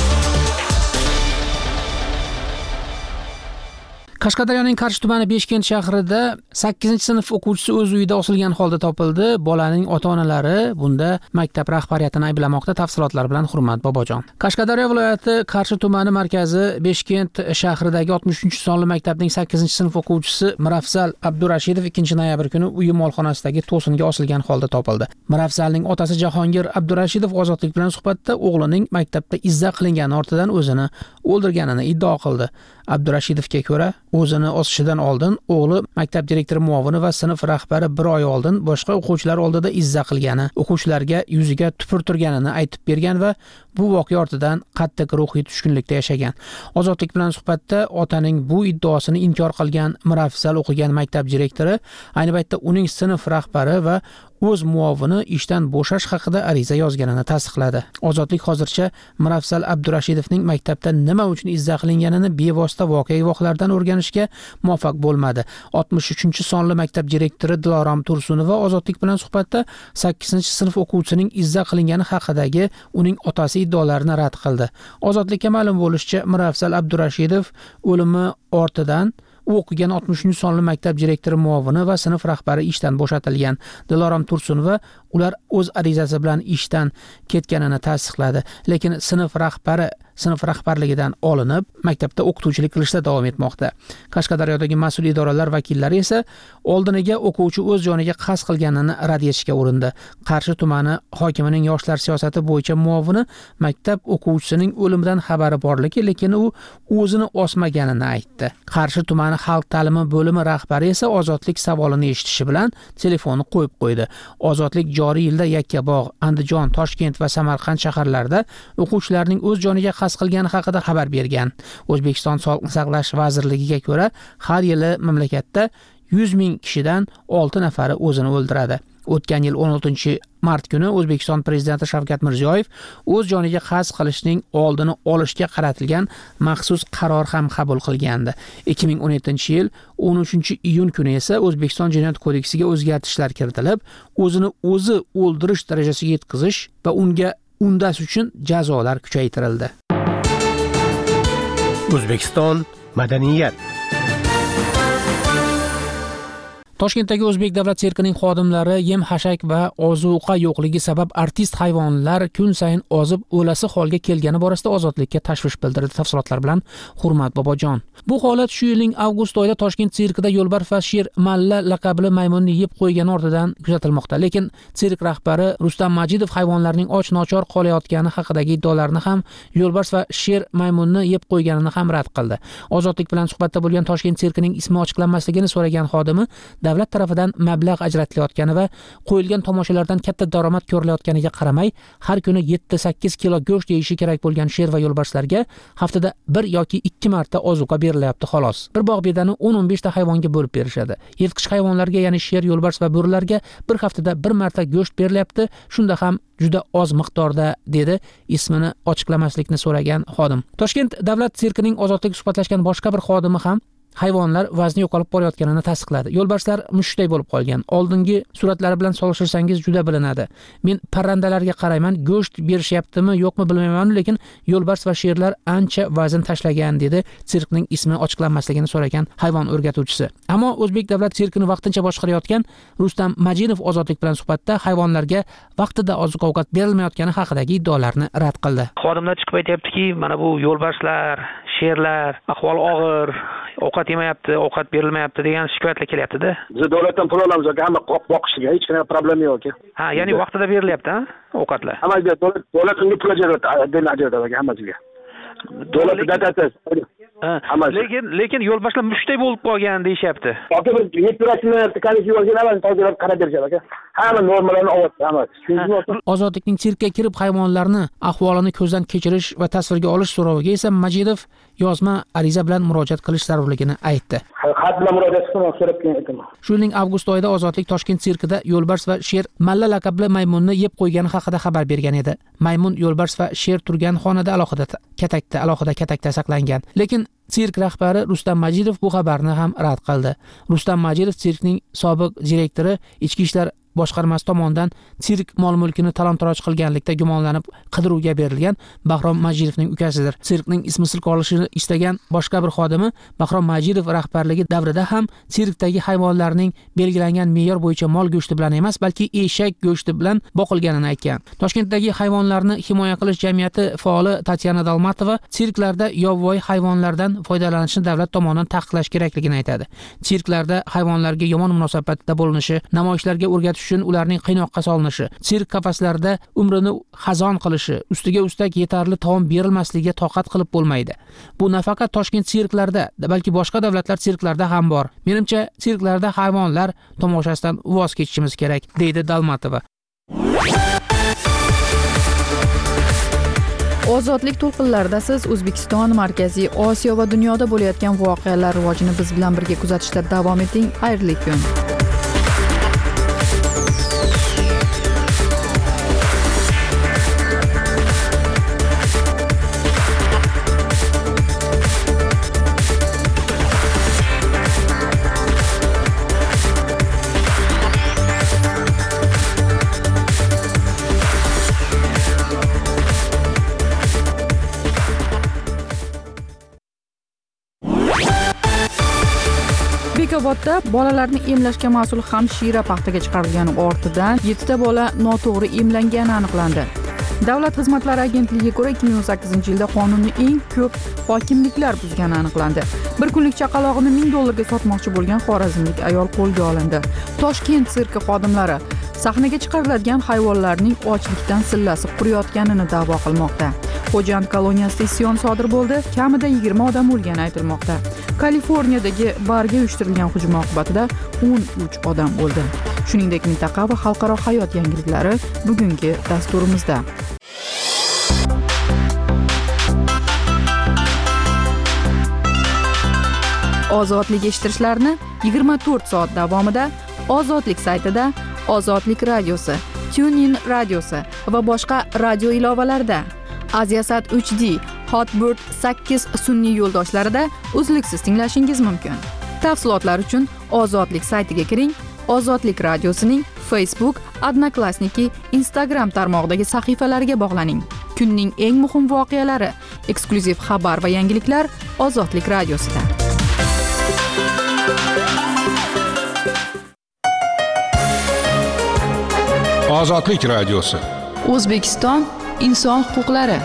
Qashqadaryoning Qarshi tumani Beshkent shahrida sakkizinchi sinf o'quvchisi o'z uyida osilgan holda topildi. Bolaning ota-onalari bunda maktab rahbariyatini ayblamoqda. Tafsilotlar bilan Hurmat Bobojon. Qashqadaryo viloyati Qarshi tumani markazi Beshkent shahridagi oltmish uchinchi sonli maktabning sakkizinchi sinf o'quvchisi Mirafzal Abdurashidov ikkinchi noyabr kuni uyi molxonasidagi to'singa osilgan holda topildi. Mirafzalning otasi Jahongir Abdurashidov Ozodlik bilan suhbatda o'g'lining maktabda izza qilingani ortidan o'zini o'ldirganini iddao qildi. Abdurashidovga ko'ra, o'zini osishidan oldin o'g'li maktab direktori muovini va sinf rahbari bir oy oldin boshqa o'quvchilar oldida izza qilgani, o'quvchilarga yuziga tupurtirganini aytib bergan va bu voqea ortidan qattiq ruhiy tushkunlikda yashagan. Ozodlik bilan suhbatda otaning bu iddaosini inkor qilgan Mirafzal o'qigan maktab direktori ayni paytda uning sinf rahbari va o'z muovini ishdan bo'shash haqida ariza yozganini tasdiqladi. Ozodlik hozircha Mirafzal Abdurashidovning maktabda nima uchun izza qilinganini bevosita voqea guvohlaridan o'rganishga muvaffaq bo'lmadi. oltmish uchinchi sonli maktab direktori Dilorom Tursunova Ozodlik bilan suhbatda sakkizinchi sinf o'quvchisining izza qilingani haqidagi uning otasi iddaolarini rad qildi. Ozodlikka ma'lum bo'lishicha, Mirafzal Abdurashidov o'limi ortidan u o'qigan oltmish uchinchi sonli maktab direktori muovini va sinf rahbari ishdan bo'shatilgan. Dilorom Tursunova ular o'z arizasi bilan ishdan ketganini tasdiqladi, lekin sinf rahbari sinf rahbarligidan olinib, maktabda o'qituvchilik qilishda davom etmoqda. Qashqadaryodagi mas'ul idoralar vakillari esa oldiniga o'quvchi o'z joniga qasd qilganini rad etishga urindi. Qarshi tumani hokimining yoshlar siyosati bo'yicha muovini maktab o'quvchisining o'limidan xabari borligi, lekin u o'zini osmaganini aytdi. Qarshi tumani xalq ta'limi bo'limi rahbari esa Ozodlik savolini eshitishi bilan telefonni qo'yib qo'ydi. Ozodlik joriy yilda Yakkabog', Andijon, Toshkent va Samarqand shaharlarida o'quvchilarning o'z joniga qasd qilgani haqida xabar bergan. O'zbekiston Sog'liqni saqlash vazirligiga ko'ra, har yili mamlakatda yuz ming kishidan olti nafari o'zini o'ldiradi. O'tgan yil o'n oltinchi mart kuni O'zbekiston prezidenti Shavkat Mirziyoyev o'z joniga qasd qilishning oldini olishga qaratilgan maxsus qaror ham qabul qilgandi. ikki ming o'n yettinchi yil o'n uchinchi iyun kuni esa O'zbekiston Jinoyat kodeksiga o'zgartishlar kiritilib, o'zini o'zi o'ldirish darajasiga yetkazish va unga undash uchun jazolar kuchaytirildi. O'zbekiston madaniyat. Toshkentdagi O'zbek davlat sirkining xodimlari yem-hashak va ozuqa yo'qligi sabab artist hayvonlar kun sayin ozib o'lasi holga kelgani borasida Ozodlikka tashvish bildirdi. Tafsilotlar bilan Hurmat Bobojon. Bu holat shu yilning avgust oyida Toshkent sirkida yo'lbars va sher malla laqabli maymunni yeb qo'ygani ortidan kuzatilmoqda. Lekin sirk rahbari Rustam Majidov hayvonlarning och-nochor qolayotgani haqidagi iddaolarni ham yo'lbars va sher maymunni yeb qo'yganini ham rad qildi. Ozodlik bilan suhbatda bo'lgan Toshkent sirkining ismi ochiqlanmasligini so'ragan xodimi davlat tarafidan mablag' ajratilayotgani va qo'yilgan tomoshalardan katta daromad ko'rilayotganiga qaramay, har kuni yetti sakkiz kilo go'sht yeyishi kerak bo'lgan sher va yo'lbarslarga haftada bir yoki ikki marta ozuqa berilyapti xolos. Bir bog' bedani o'n o'n besh ta hayvonga bo'lib berishadi. Yirtqich hayvonlarga, ya'ni sher, yo'lbars va bo'rilarga bir haftada bir marta go'sht berilyapti. Shunda ham juda oz miqdorda, dedi ismini ochiqlamaslikni so'ragan xodim. Toshkent davlat sirkining Ozodlik suhbatlashgan boshqa bir xodimi ham hayvonlar vazni yo'qolib borayotganini tasdiqladi. Yo'lbarslar mushukday bo'lib qolgan. Oldingi suratlari bilan solishtirsangiz juda bilinadi. Men parrandalarga qarayman, go'sht berishyaptimi, yo'qmi bilmayman, lekin yo'lbars va sherlar ancha vazn tashlagan, dedi sirkning ismi ochiqlanmasligini so'ragan hayvon o'rgatuvchisi. Ammo O'zbek davlat sirkini vaqtincha boshqarayotgan Rustam Majidov Ozodlik bilan suhbatda hayvonlarga vaqtida oziq-ovqat berilmayotgani haqidagi iddaolarni rad qildi. Xodimlar chiqib aytayaptiki, mana bu yo'lbarslar, sherlar ahvol og'ir, ovqat yemayapti, ovqat berilmayapti degan shikoyatlar kelyapti-da. Biz davlatdan pul olamiz, hamma boqishiga hech qanday problem yo'q. Ha, ya'ni vaqtida berilyapti, ha, ovqatlar. Hamma davlat davlat unga pul ajratadi, hammasiga. Davlat datasi. Lekin lekin yo'lbarslar mushukday bo'lib qolgan deyishyapti. Yoki bir yettirasini komissiya olgan avval tozalab qarab berishadi aka. Hamma normalarni olyapti, hammasi. Ozodlikning sirkka kirib hayvonlarni ahvolini ko'zdan kechirish va tasvirga olish so'roviga esa Majidov yozma ariza bilan murojaat qilish zarurligini aytdi. Xat bilan murojaat qilib so'rab keldim. Shu yilning avgust oyida Ozodlik Toshkent sirkida yo'lbars va sher malla laqabli maymunni yeb qo'ygani haqida xabar bergan edi. Maymun, yo'lbars va sher turgan xonada alohida katakda, alohida katakda saqlangan. Lekin sirk rahbari Rustam Majidov bu xabarni ham rad qildi. Rustam Majidov sirkning sobiq direktori Ichki ishlar boshqarmasi tomonidan sirk mol-mulkini talon-taroj qilganlikda gumonlanib qidiruvga berilgan Bahrom Majidovning ukasidir. Sirkning ismi silk olishini istagan boshqa bir xodimi Bahrom Majidov rahbarligi davrida ham sirkdagi hayvonlarning belgilangan me'yor bo'yicha mol go'shti bilan emas, balki eshak go'shti bilan boqilganini aytgan. Toshkentdagi hayvonlarni himoya qilish jamiyati faoli Tatyana Dalmatova sirklarda yovvoyi hayvonlardan foydalanishni davlat tomonidan taqiqlash kerakligini aytadi. Sirklarda hayvonlarga yomon munosabatda bo'linishi, namoyishlarga o'rgatish uchun ularning qiynoqqa solinishi, sirk qafaslarida umrini xazon qilishi, ustiga ustak yetarli taom berilmasligiga toqat qilib bo'lmaydi. Bu nafaqat Toshkent sirklarida, balki boshqa davlatlar sirklarida ham bor. Menimcha, sirklarda hayvonlar tomoshasidan voz kechishimiz kerak, deydi Dalmatova. Ozodlik to'lqinlarida siz O'zbekiston, Markaziy Osiyo va dunyoda bo'layotgan voqealar rivojini biz bilan birga kuzatishda davom eting. Xayrli kun. Bekobodda bolalarni emlashga mas'ul hamshira paxtaga chiqarilgani ortidan yettita bola noto'g'ri emlangani aniqlandi. Davlat xizmatlari agentligiga ko'ra ikki ming o'n sakkizinchi yilda qonunni eng ko'p hokimliklar buzgani aniqlandi. Bir kunlik chaqalog'ini ming dollarga sotmoqchi bo'lgan xorazmlik ayol qo'lga olindi. Toshkent sirki xodimlari sahnaga chiqariladigan hayvonlarning ochlikdan sillasi quriyotganini da'vo qilmoqda. Xo'jand koloniyasida isyon sodir bo'ldi, kamida yigirma odam o'lgani aytilmoqda. Kaliforniyadagi barga uyushtirilgan hujum oqibatida o'n uch odam o'ldi. Shuningdek, mintaqa va xalqaro hayot yangiliklari bugungi dasturimizda. Ozodlik eshittirishlarni yigirma to'rt soat davomida Ozodlik saytida, Ozodlik radiosi, TuneIn radiosi va boshqa radio ilovalarida, Aziasat uch D, Hotbird sakkiz sun'iy yo'ldoshlarida uzluksiz tinglashingiz mumkin. Tafsilotlar uchun Ozodlik saytiga kiring. Ozodlik radiosining Facebook, Odnoklassniki, Instagram tarmog'idagi sahifalariga bog'laning. Kunning eng muhim voqealari, eksklyuziv xabar va yangiliklar Ozodlik radiosida. Ozodlik radiosi. O'zbekiston inson huquqlari.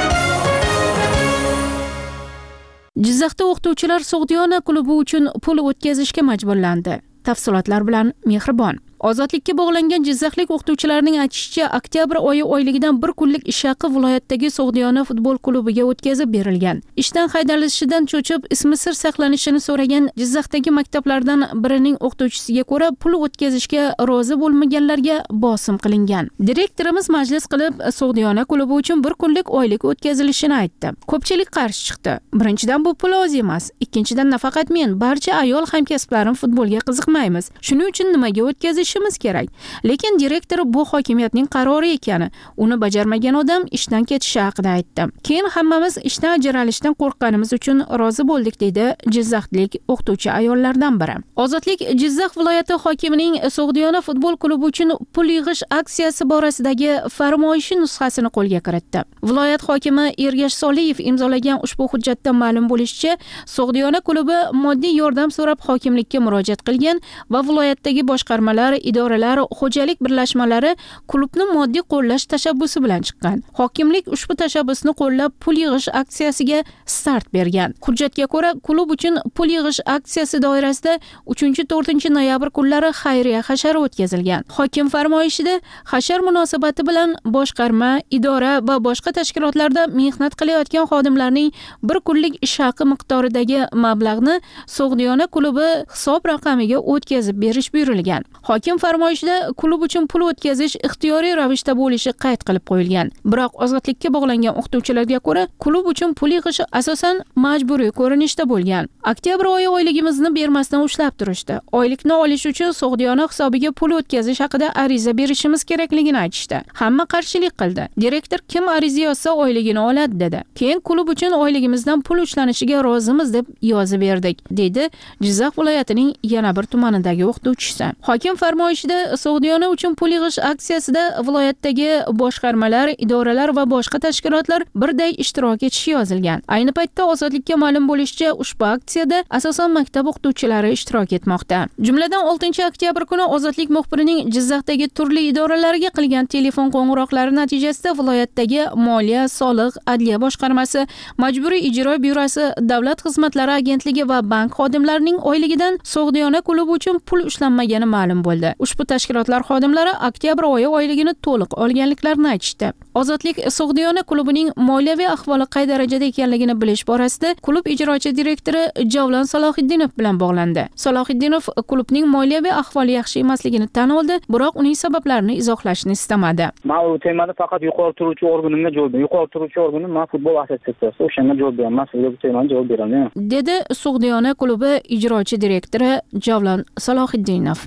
Jizzaxda o'qituvchilar Sog'diyona klubi uchun pul o'tkazishga majburlandi. Tafsilotlar bilan Mehribon. Ozodlikka bog'langan jizzaxlik o'qituvchilarning aytishicha, oktyabr oyi oyligidan bir kunlik ish haqi viloyatdagi Sog'diyona futbol klubiga o'tkazib berilgan. Ishdan haydalishidan cho'chib, ismi sir saqlanishini so'ragan Jizzaxdagi maktablardan birining o'qituvchisiga ko'ra, pul o'tkazishga rozi bo'lmaganlarga bosim qilingan. Direktorimiz majlis qilib, Sog'diyona klubi uchun bir kunlik oylik o'tkazilishini aytdi. Ko'pchilik qarshi chiqdi. Birinchidan, bu pul oz emas. Ikkinchidan, nafaqat men, barcha ayol hamkasblarim futbolga qiziqmaymiz. Shuning uchun nimaga o'tkazish kerak. Lekin direktor bu hokimiyatning qarori ekani, uni bajarmagan odam ishdan ketishi haqida aytdi. Keyin hammamiz ishdan ajralishdan qo'rqqanimiz uchun rozi bo'ldik, dedi Jizzaxlik o'qituvchi ayollardan biri. Ozodlik Jizzax viloyati hokimining Sog'diyona futbol klubi uchun pul yig'ish aksiyasi borasidagi farmoyishi nusxasini qo'lga kiritdi. Viloyat hokimi Ergash Soliyev imzolagan ushbu hujjatda ma'lum bo'lishicha, Sog'diyona klubi moddiy yordam so'rab hokimlikka murojaat qilgan va viloyatdagi boshqarmalar, idoralar, xo'jalik birlashmalari klubni moddiy qo'llash tashabbusi bilan chiqqan. Hokimlik ushbu tashabbusni qo'llab pul yig'ish aksiyasiga start bergan. Hujjatga ko'ra, klub uchun pul yig'ish aksiyasi doirasida uchinchi to'rtinchi noyabr kunlari xayriya hashari o'tkazilgan. Hokim farmoyishida hashar munosabati bilan boshqarma, idora va boshqa tashkilotlarda mehnat qilayotgan xodimlarning bir kunlik ish haqi miqdoridagi mablag'ni Sog'diyona klubi hisob raqamiga o'tkazib berish buyurilgan. Hokim farmoyishida klub uchun pul o'tkazish ixtiyoriy ravishda bo'lishi qayd qilib qo'yilgan. Biroq ozodlikka bog'langan o'qituvchilarga ko'ra, klub uchun pul yig'ish asosan majburiy ko'rinishda bo'lgan. Oktyabr oyi oyligimizni bermasdan ushlab turishdi. Oylikni olish uchun Sog'diyona hisobiga pul o'tkazish haqida ariza berishimiz kerakligini aytishdi. Hamma qarshilik qildi. Direktor kim ariza yozsa oyligini oladi dedi. Keyin klub uchun oyligimizdan pul ushlanishiga rozimiz deb yozib berdik, dedi Jizzax viloyatining yana bir tumanidagi o'qituvchisi. Hokim farmoyishida Sog'diyona uchun pul yig'ish aksiyasida viloyatdagi boshqarmalar, idoralar va boshqa tashkilotlar birday ishtirok etishi yozilgan. Ayni paytda ozodlikka ma'lum bo'lishicha, ushbu aksiyada asosan maktab o'qituvchilari ishtirok etmoqda. Jumladan oltinchi oktyabr kuni Ozodlik muxbirining Jizzaxdagi turli idoralarga qilgan telefon qo'ng'iroqlari natijasida viloyatdagi Moliya, Soliq, Adliya boshqarmasi, Majburiy ijro byurosi, Davlat xizmatlari agentligi va bank xodimlarining oyligidan Sog'diyona klubi uchun pul ushlanmagani ma'lum bo'ldi. Ushbu tashkilotlar xodimlari oktyabr oyi oyligini to'liq olganliklarini aytishdi. Ozodlik Sog'diyona klubining moliyaviy ahvoli qay darajada ekanligini bilish borasida klub ijrochi direktori Javlon Salohiddinov bilan bog'landi. Salohiddinov klubning moliyaviy ahvoli yaxshi emasligini tan oldi, biroq uning sabablarini izohlashni istamadi. Men u temada faqat yuqori turuvchi organimga javob beraman. Yuqori turuvchi organim men futbol assotsiatsiyasi, o'shanga javob beraman. Men sizga bu temada javob beraman, dedi Sog'diyona klubi ijrochi direktori Javlon Salohiddinov.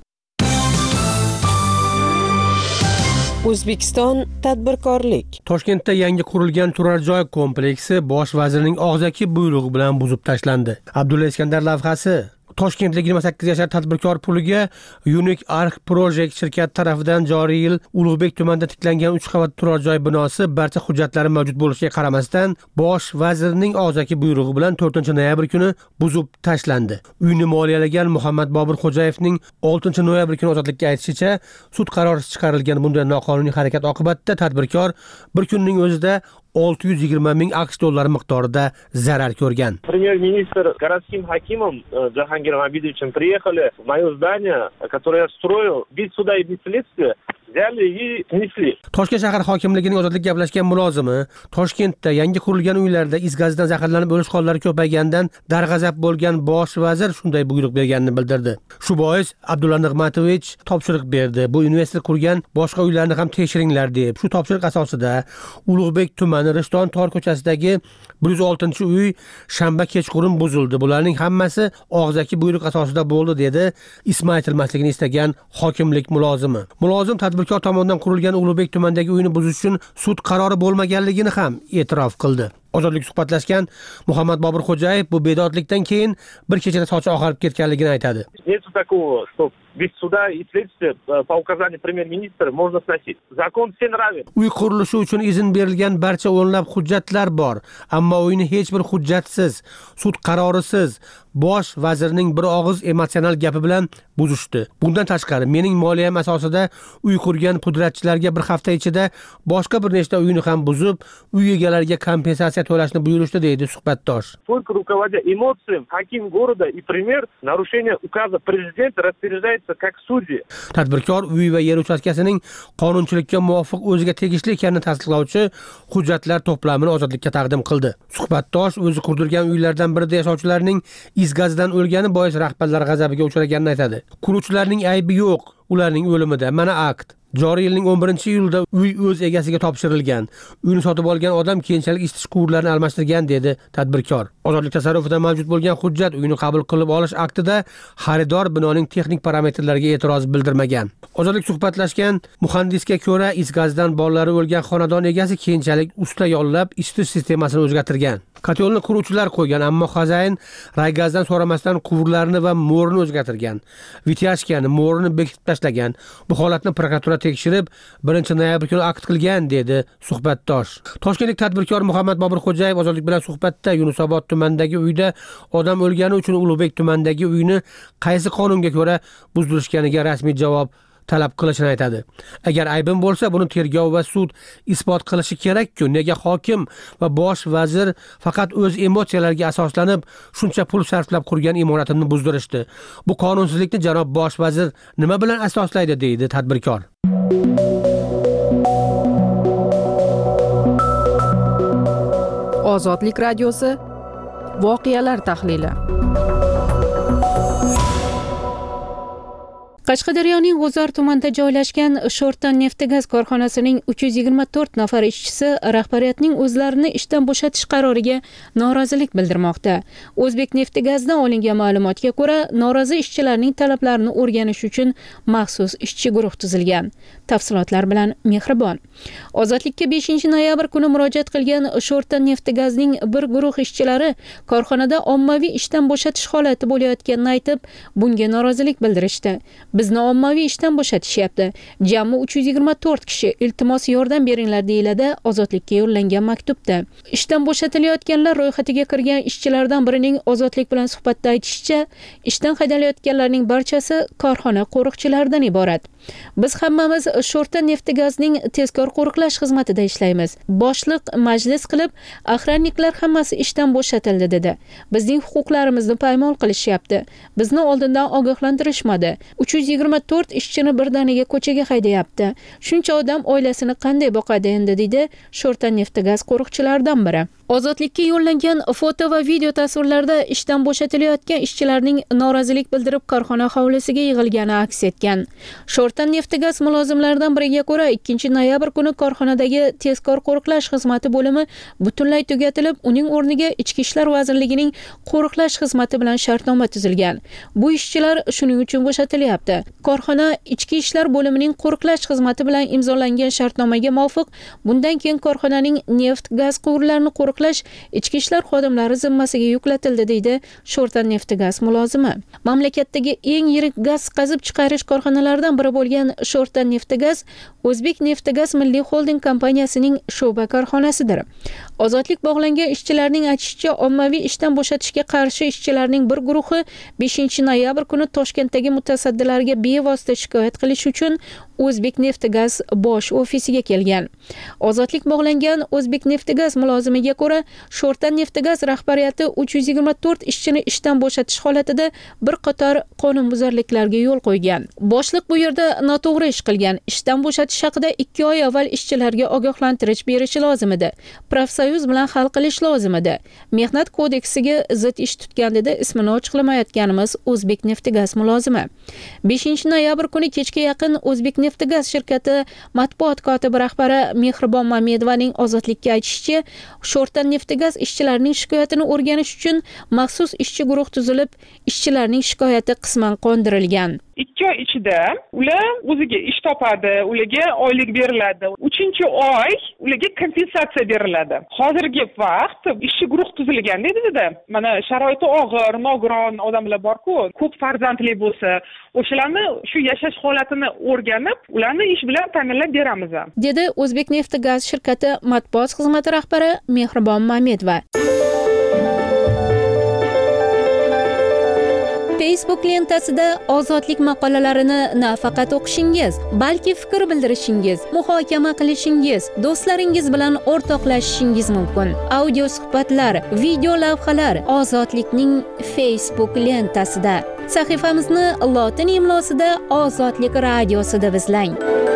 O'zbekiston tadbirkorlik. Toshkentda yangi qurilgan turar joy kompleksi bosh vazirning og'zaki buyrug'i bilan buzib tashlandi. Abdulla Iskandar lavhasi. Toshkentlik yigirma sakkiz yashar tadbirkor puliga Unique Arc Project shirkati tarafidan joriy yil Ulug'bek tumanida tiklangan uch qavat turar joy binosi barcha hujjatlari mavjud bo'lishiga qaramasdan bosh vazirning og'zaki buyrug'i bilan to'rtinchi noyabr kuni buzib tashlandi. Uyni moliyalagan Muhammad Bobur Xo'jayevning oltinchi noyabr kuni ozodlikka aytishicha, sud qarori chiqarilgan bunday noqonuniy harakat oqibatida tadbirkor bir kunning o'zida olti yuz yigirma ming aqsh dollari miqdorida zarar ko'rgan. Премьер-министр городским хакимом Джахангиром Абидовичем приехали в мое здание, которое я строил, без суда и без следствия. Взяли и снесли. Toshkent shahar hokimligining ozodlik gaplashgan mulozimi Toshkentda yangi qurilgan uylarda is gazidan zaharlanib o'lish hollari ko'paygandan darg'azab bo'lgan bosh vazir shunday buyruq berganini bildirdi. Shu bois Abdulla Nig'matovich topshiriq berdi. Bu investor qurgan boshqa uylarni ham tekshiringlar deb. Shu topshiriq asosida Ulug'bek tumani Rishton tor ko'chasidagi bir yuz oltinchi uy shanba kechqurun buzildi. Bularning hammasi og'zaki buyruq asosida bo'ldi dedi ismi aytilmasligini istagan hokimlik mulozimi. Mulozim tadbirkor tomonidan qurilgan Ulug'bek tumanidagi uyni buzish uchun sud qarori bo'lmaganligini ham e'tirof qildi. Ozodlik suhbatlashgan Muhammad Bobur Xo'jayev bu bedodlikdan keyin bir kechada sochi oqarib ketganligini aytadi. Нет такого, что без суда и следствия по указанию премьер-министра можно сносить. Закон всем равен. Uy qurilishi uchun izn berilgan barcha o'nlab hujjatlar bor, ammo uyni hech bir hujjatsiz, sud qarorisiz bosh vazirning bir og'iz emotsional gapi bilan buzishdi. Bundan tashqari mening moliyam asosida uy qurgan pudratchilarga bir hafta ichida boshqa bir nechta uyni ham buzib, uy egalariga kompensatsiya to'lashni buyurishdi deydi suhbatdosh. Только руководя эмоциями, хаким города и премьер нарушение указа президента распоряжается как судьи. Tadbirkor uy va yer uchastkasining qonunchilikka muvofiq o'ziga tegishli ekanini tasdiqlovchi hujjatlar to'plamini ozodlikka taqdim qildi. Suhbatdosh o'zi qurdirgan uylardan birida yashovchilarning is gazidan o'lgani bois rahbarlar g'azabiga uchraganini aytadi. Quruvchilarning aybi yo'q, ularning o'limida. Mana akt. Joriy yilning o'n birinchi iyulida uy o'z egasiga topshirilgan. Uyni sotib olgan odam keyinchalik isitish quvurlarini almashtirgan dedi tadbirkor. Ozodlik tasarrufida mavjud bo'lgan hujjat uyni qabul qilib olish aktida xaridor binoning texnik parametrlariga e'tiroz bildirmagan. Ozodlik suhbatlashgan muhandisga ko'ra, is gazidan bolalari o'lgan xonadon egasi keyinchalik usta yollab isitish sistemasini o'zgartirgan. Kotelni quruvchilar qo'ygan, ammo xo'jayin raygazdan so'ramasdan quvurlarni va mo'rini o'zgartirgan. Vityashkani, mo'rini bekitib tashlagan. Bu holatni prokuratura tekshirib, birinchi noyabr kuni akt qilgan dedi suhbatdosh. Toshkentlik tadbirkor Muhammad Bobur Xo'jayev ozodlik bilan suhbatda Yunusobod tumanidagi uyda odam o'lgani uchun Ulug'bek tumanidagi uyni qaysi qonunga ko'ra buzdirishganiga rasmiy javob talab qilishini aytadi. Agar aybim bo'lsa, buni tergov va sud isbot qilishi kerak-ku. Nega hokim va bosh vazir faqat o'z emotsiyalariga asoslanib shuncha pul sarflab qurgan imoratimni buzdirishdi? Bu qonunsizlikni janob bosh vazir nima bilan asoslaydi deydi tadbirkor. Ozodlik radiosi voqealar tahlili. Qashqadaryoning G'uzor tumanida joylashgan Sho'rtan neft-gaz korxonasining uch yuz yigirma to'rt nafar ishchisi rahbariyatning o'zlarini ishdan bo'shatish qaroriga norozilik bildirmoqda. O'zbek neft-gazdan olingan ma'lumotga ko'ra, norozi ishchilarning talablarini o'rganish uchun maxsus ishchi guruh tuzilgan. Tafsilotlar bilan Mehribon. Ozodlikka beshinchi noyabr kuni murojaat qilgan Sho'rtan neft-gazning bir guruh ishchilari korxonada ommaviy ishdan bo'shatish holati bo'layotganini aytib, bunga norozilik bildirishdi. Bizni ommaviy ishdan bo'shatishyapti. Jami uch yuz yigirma to'rt kishi iltimos yordam beringlar deyiladi ozodlikka yo'llangan maktubda. Ishdan bo'shatilayotganlar ro'yxatiga kirgan ishchilardan birining ozodlik bilan suhbatda aytishicha, ishdan haydalayotganlarning barchasi korxona qo'riqchilaridan iborat. Biz hammamiz Sho'rtan neft-gazning tezkor qo'riqlash xizmatida ishlaymiz. Boshliq majlis qilib, axranniklar hammasi ishdan bo'shatildi dedi. Bizning huquqlarimizni paymol qilishyapti. Bizni oldindan ogohlantirishmadi. uch yuz yigirma to'rt ishchini birdaniga ko'chaga haydayapti. Shuncha odam oilasini qanday boqadi endi deydi Sho'rtan neft-gaz qo'riqchilaridan biri. Ozodlikka yo'llangan foto va video tasvirlarda ishdan bo'shatilayotgan ishchilarning norozilik bildirib korxona hovlisiga yig'ilgani aks etgan. Sho'rtan neft-gaz mulozimlaridan biriga ko'ra, ikkinchi noyabr kuni korxonadagi tezkor qo'riqlash xizmati bo'limi butunlay tugatilib, uning o'rniga Ichki ishlar vazirligining qo'riqlash xizmati bilan shartnoma tuzilgan. Bu ishchilar shuning uchun bo'shatilyapti. Korxona Ichki ishlar bo'limining qo'riqlash xizmati bilan imzolangan shartnomaga muvofiq bundan keyin korxonaning neft, gaz quvurlarini qo'riqlash saqlash ichki ishlar xodimlari zimmasiga yuklatildi, deydi Sho'rtan Neftgaz mulozimi. Mamlakatdagi eng yirik gaz qazib chiqarish korxonalaridan biri bo'lgan Sho'rtan Neftgaz O'zbek Neftgaz Milliy Holding kompaniyasining sho'ba korxonasidir. Ozodlik bog'langan ishchilarning aytishicha, ommaviy ishdan bo'shatishga qarshi ishchilarning bir guruhi beshinchi noyabr kuni Toshkentdagi mutasaddilarga bevosita shikoyat qilish uchun O'zbek Neftgaz bosh ofisiga kelgan. Ozodlik bog'langan O'zbek Neftgaz mulozimiga ko'ra, Sho'rtan Neftgaz rahbariyati uch yuz yigirma to'rt ishchini ishdan bo'shatish holatida bir qator qonunbuzarliklarga yo'l qo'ygan. Boshliq bu yerda noto'g'ri ish qilgan. Ishdan bo'shatish haqida ikki oy avval ishchilarga ogohlantirish berishi lozim edi. Profsoyuz bilan hal qilish lozim edi. Mehnat kodeksiga zid ish tutgan, dedi ismini ochiqlamayotganimiz O'zbek Neftgaz mulozimi. beshinchi noyabr kuni kechga yaqin O'zbek Neftgaz shirkati matbuot kotibi rahbari Mehribon Mamedovaning Ozodlikka aytishicha, Sho'rtan Neftgaz ishchilarining shikoyatini o'rganish uchun maxsus ishchi guruh tuzilib, ishchilarning shikoyati qisman qondirilgan. ikki oy ichida ular o'ziga ish topadi, ularga oylik beriladi. uchinchi oy ularga kompensatsiya beriladi. Hozirgi vaqt ishchi guruh tuzilgan dedi-da. Mana sharoiti og'ir, nogiron odamlar bor-ku, ko'p farzandli bo'lsa, o'shalarni shu yashash holatini o'rganib, ularni ish bilan ta'minlab beramiz, dedi O'zbek Neftgaz shirkati matbuot xizmati rahbari Mehribon Mamedova. Facebook lentasida ozodlik maqolalarini nafaqat o'qishingiz, balki fikr bildirishingiz, muhokama qilishingiz, do'stlaringiz bilan o'rtoqlashishingiz mumkin. Audio suhbatlar, video lavhalar Ozodlikning Facebook lentasida. Sahifamizni lotin imlosida Ozodlik radiosi deb izlang.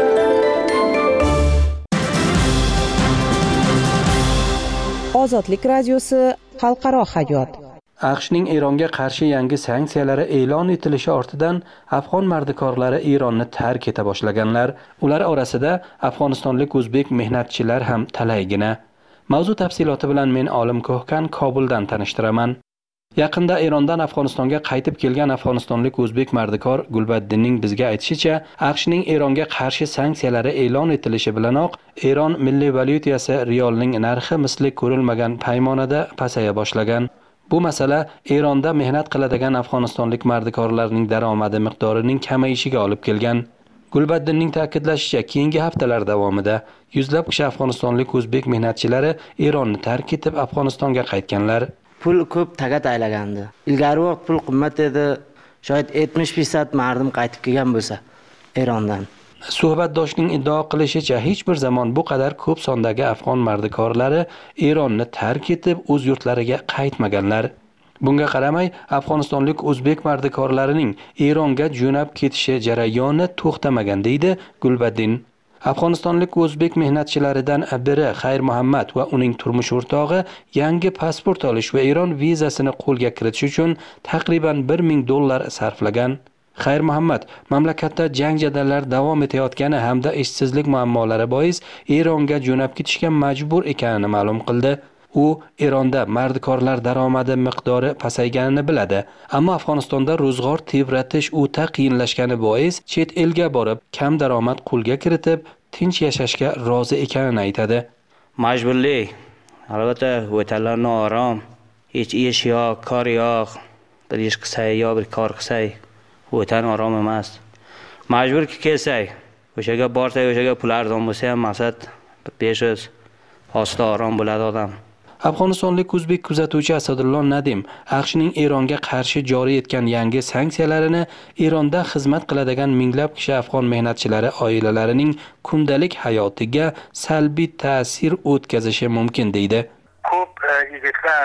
Ozodlik radiosi xalqaro hayot. AQShning Eronga qarshi yangi sanksiyalari e'lon etilishi ortidan afg'on mardikorlari Eronni tark eta boshlaganlar. Ular orasida afg'onistonlik o'zbek mehnatchilar ham talaygina. Mavzu tafsiloti bilan men Olim Ko'hkan Kobuldan tanishtiraman. Yaqinda Erondan Afg'onistonga qaytib kelgan afg'onistonlik o'zbek mardikor Gulbaddinning bizga aytishicha, AQShning Eronga qarshi sanksiyalari e'lon etilishi bilanoq Eron milliy valyutasi riyolning narxi misli ko'rilmagan paymonada pasaya boshlagan. Bu masala Eronda mehnat qiladigan afg'onistonlik mardikorlarning daromadi miqdorining kamayishiga olib kelgan. Gulbaddinning ta'kidlashicha, keyingi haftalar davomida yuzlab kishi afg'onistonlik o'zbek mehnatchilari Eronni tark etib Afg'onistonga qaytganlar. Pul ko'p tagat aylagandi. Ilgariroq pul qimmat edi. Shoyad yetmish foiz mardim qaytib kelgan bo'lsa Erondan. Suhbatdoshning iddao qilishicha, hech bir zamon bu qadar ko'p sondagi afg'on mardikorlari Eronni tark etib o'z yurtlariga qaytmaganlar. Bunga qaramay, afg'onistonlik o'zbek mardikorlarining Eronga jo'nab ketishi jarayoni to'xtamagan, deydi Gulbaddin. Afg'onistonlik o'zbek mehnatchilaridan biri Xayr Muhammad va uning turmush o'rtog'i yangi pasport olish va Eron vizasini qo'lga kiritish uchun taqriban bir ming dollar sarflagan. Xayr Muhammad mamlakatda jang jadallar davom etayotgani hamda ishsizlik muammolari bois Eronga jo'nab ketishga majbur ekanini ma'lum qildi. U Eronda mardikorlar daromadi miqdori pasayganini biladi, ammo Afg'onistonda ro'zg'or tebratish o'ta qiyinlashgani bois chet elga borib, kam daromad qo'lga kiritib, tinch yashashga rozi ekanini aytadi. Majburlik, albatta, vatanlar noorom, hech ish yo'q, kor yo'q, bir ish qilsay yo bir kor qilsay Vatan orom emas. Majbur kelsak, o'shaga borsak, o'shaga pul arzon bo'lsa ham maqsad besh yuz hosta orom bo'ladi odam. Afg'onistonlik o'zbek kuzatuvchi Asadullo Nadim AQShning Eronga qarshi joriy etgan yangi sanksiyalarini Eronda xizmat qiladigan minglab kishi afg'on mehnatchilari oilalarining kundalik hayotiga salbiy ta'sir o'tkazishi mumkin, deydi. Ko'p yigitlar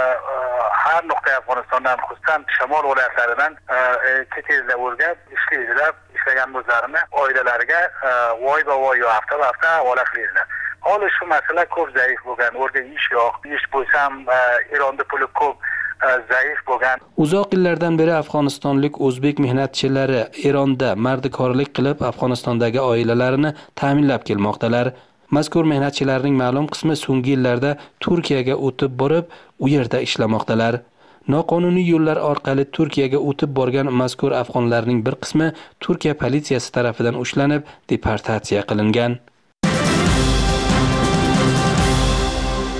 har nuqta Afg'onistondan, xususan shamol viloyatlaridan chet elda o'rgab ishlaydilar, ishlagan o'zlarini oilalariga voy-voy hafta hafta ola qilaydilar. Hozir shu masala ko'p zaif bo'lgan, o'rga ish yo'q, ish bo'lsam Eronda puli ko'p zaif bo'lgan. Uzoq yillardan beri afg'onistonlik o'zbek mehnatchilari Eronda mardikorlik qilib Afg'onistondagi oilalarini ta'minlab kelmoqdalar. Mazkur mehnatchilarning ma'lum qismi so'nggi yillarda Turkiyaga o'tib borib, u yerda ishlamoqdalar. Noqonuniy yo'llar orqali Turkiyaga o'tib borgan mazkur afg'onlarning bir qismi Turkiya politsiyasi tomonidan ushlanib, deportatsiya qilingan.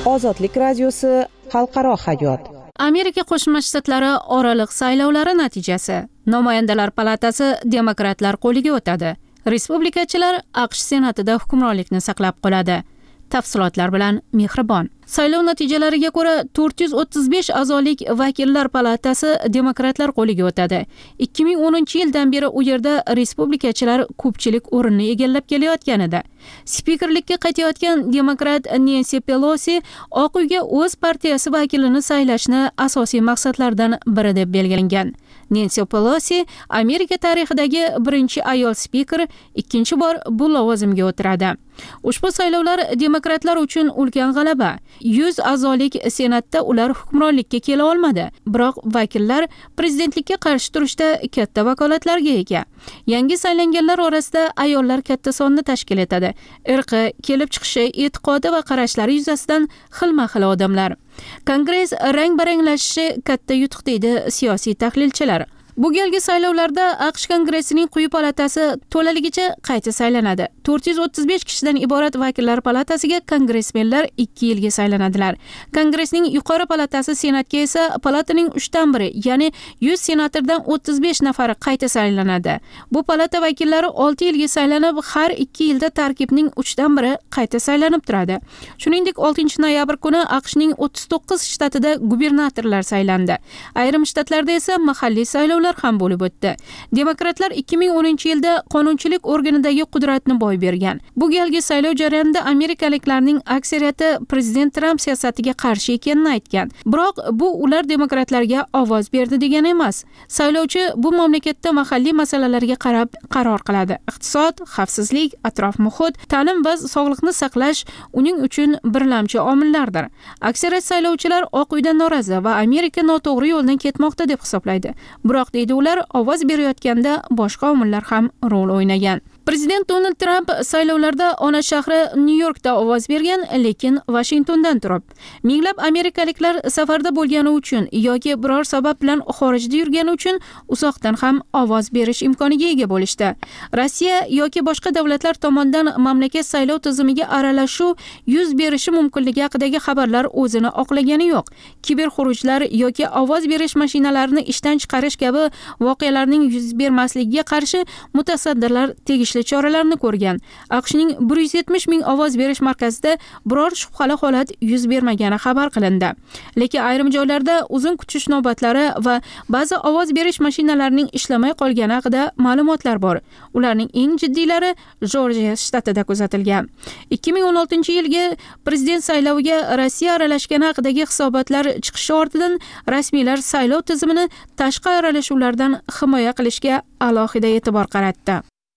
Ozodlik radiosi xalqaro hayot. Amerika Qo'shma Shtatlari oraliq saylovlari natijasi. Namoyandalar palatasi demokratlar qo'liga o'tadi. Respublikachilar AQSh senatida hukmronlikni saqlab qoladi. Tafsilotlar bilan Mehribon. Saylov natijalariga ko'ra to'rt yuz o'ttiz besh a'zolik vakillar palatasi demokratlar qo'liga o'tadi. ikki ming o'ninchi yildan beri u yerda respublikachilar ko'pchilik o'rinni egallab kelayotganida. Spikerlikka qaytayotgan demokrat Nancy Pelosi Oq uyga o'z partiyasi vakilini saylashni asosiy maqsadlardan biri deb belgilangan. Nancy Pelosi Amerika tarixidagi birinchi ayol spiker, ikkinchi bor bu lavozimga o'tiradi. Ushbu saylovlar demokratlar uchun ulkan g'alaba. yuz a'zolik senatda ular hukmronlikka kela olmadi. Biroq vakillar prezidentlikka qarshi turishda katta vakolatlarga ega. Yangi saylanganlar orasida ayollar katta sonni tashkil etadi. Irqi, kelib chiqishi, e'tiqodi va qarashlari yuzasidan xilma-xil odamlar. Kongress rang-baranglashishi katta yutuq deydi siyosiy tahlilchilar. Bu galgi saylovlarda AQSh Kongressining quyi palatasi to'laligicha qayta saylanadi. to'rt yuz o'ttiz besh kishidan iborat vakillar palatasiga kongressmenlar ikki yilga saylanadilar. Kongressning yuqori palatasi senatga esa palataning uchdan biri, ya'ni yuz senatordan o'ttiz besh nafari qayta saylanadi. Bu palata vakillari olti yilga saylanib, har ikki yilda tarkibning uchdan biri qayta saylanib turadi. Shuningdek, oltinchi noyabr kuni AQShning o'ttiz to'qqiz shtatida gubernatorlar saylandi. Ayrim shtatlarda esa mahalliy saylovlar ham bo'lib o'tdi. Demokratlar ikki ming o'ninchi yilda qonunchilik organidagi qudratni boy bergan. Bu galgi saylov jarayonida amerikaliklarning aksariyati prezident Trump siyosatiga qarshi ekanini aytgan. Biroq bu ular demokratlarga ovoz berdi degani emas. Saylovchi bu mamlakatda mahalliy masalalarga qarab qaror qiladi. Iqtisod, xavfsizlik, atrof muhit, ta'lim va sog'liqni saqlash uning uchun birlamchi omillardir. Aksariyat saylovchilar Oq uydan norozi va Amerika noto'g'ri yo'ldan ketmoqda deb hisoblaydi. Biroq deydi ular, ovoz berayotganda boshqa omillar ham rol o'ynagan. Prezident Donald Trump saylovlarda ona shahri Nyu-Yorkda ovoz bergan, lekin Washingtondan turib. Minglab amerikaliklar safarda bo'lgani uchun yoki biror sabab bilan xorijda yurgani uchun uzoqdan ham ovoz berish imkoniga ega bo'lishdi. Rossiya yoki boshqa davlatlar tomonidan mamlakat saylov tizimiga aralashuv yuz berishi mumkinligi haqidagi xabarlar o'zini oqlagani yo'q. Kiberxurujlar yoki ovoz berish mashinalarini ishdan chiqarish kabi voqealarning yuz bermasligiga qarshi mutasaddilar tegishli choralarni ko'rgan. AQShning bir yuz yetmish ming ovoz berish markazida biror shubhali holat yuz bermagani xabar qilindi. Lekin ayrim joylarda uzun kutish navbatlari va ba'zi ovoz berish mashinalarining ishlamay qolgani haqida ma'lumotlar bor. Ularning eng jiddiylari Jorjiya shtatida kuzatilgan. ikki ming o'n oltinchi yilgi prezident sayloviga Rossiya aralashgani haqidagi hisobotlar chiqishi ortidan rasmiylar saylov tizimini tashqi aralashuvlardan himoya qilishga alohida e'tibor qaratdi.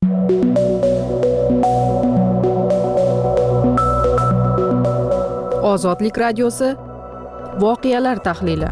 Ozodlik radiosi voqealar tahlili.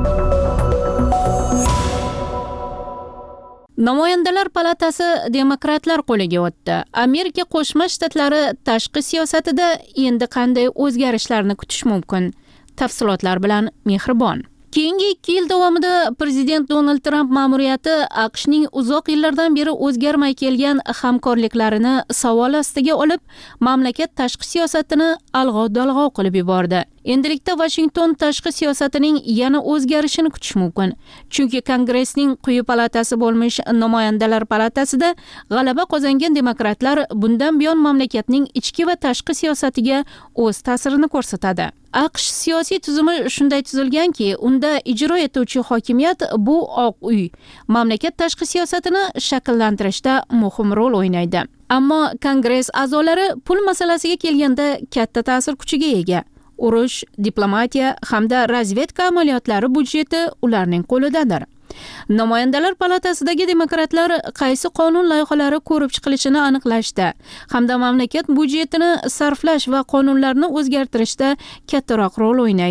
Namoyandalar palatasi demokratlar qo'liga o'tdi. Amerika Qo'shma Shtatlari tashqi siyosatida endi qanday o'zgarishlarni kutish mumkin? Tafsilotlar bilan Mehribon. Keyingi ikki yil davomida prezident Donald Trump ma'muriyati AQShning uzoq yillardan beri o'zgarmay kelgan hamkorliklarini savol ostiga olib, mamlakat tashqi siyosatini alg'ov-dalg'ov qilib yubordi. Endilikda Washington tashqi siyosatining yana o'zgarishini kutish mumkin. Chunki Kongressning quyi palatasi bo'lmish Namoyandalar palatasida g'alaba qozongan demokratlar bundan buyon mamlakatning ichki va tashqi siyosatiga o'z ta'sirini ko'rsatadi. AQSh siyosiy tuzumi shunday tuzilganki, unda ijro etuvchi hokimiyat bu Oq uy mamlakat tashqi siyosatini shakllantirishda muhim rol o'ynaydi. Ammo Kongress a'zolari pul masalasiga kelganda katta ta'sir kuchiga ega. Urush, diplomatiya hamda razvedka amaliyotlari budjeti ularning qo'lidadir. Namoyandalar palatasidagi demokratlar qaysi qonun loyihalari ko'rib chiqilishini aniqlashda hamda mamlakat budjetini sarflash va qonunlarni o'zgartirishda kattaroq rol o'ynaydi.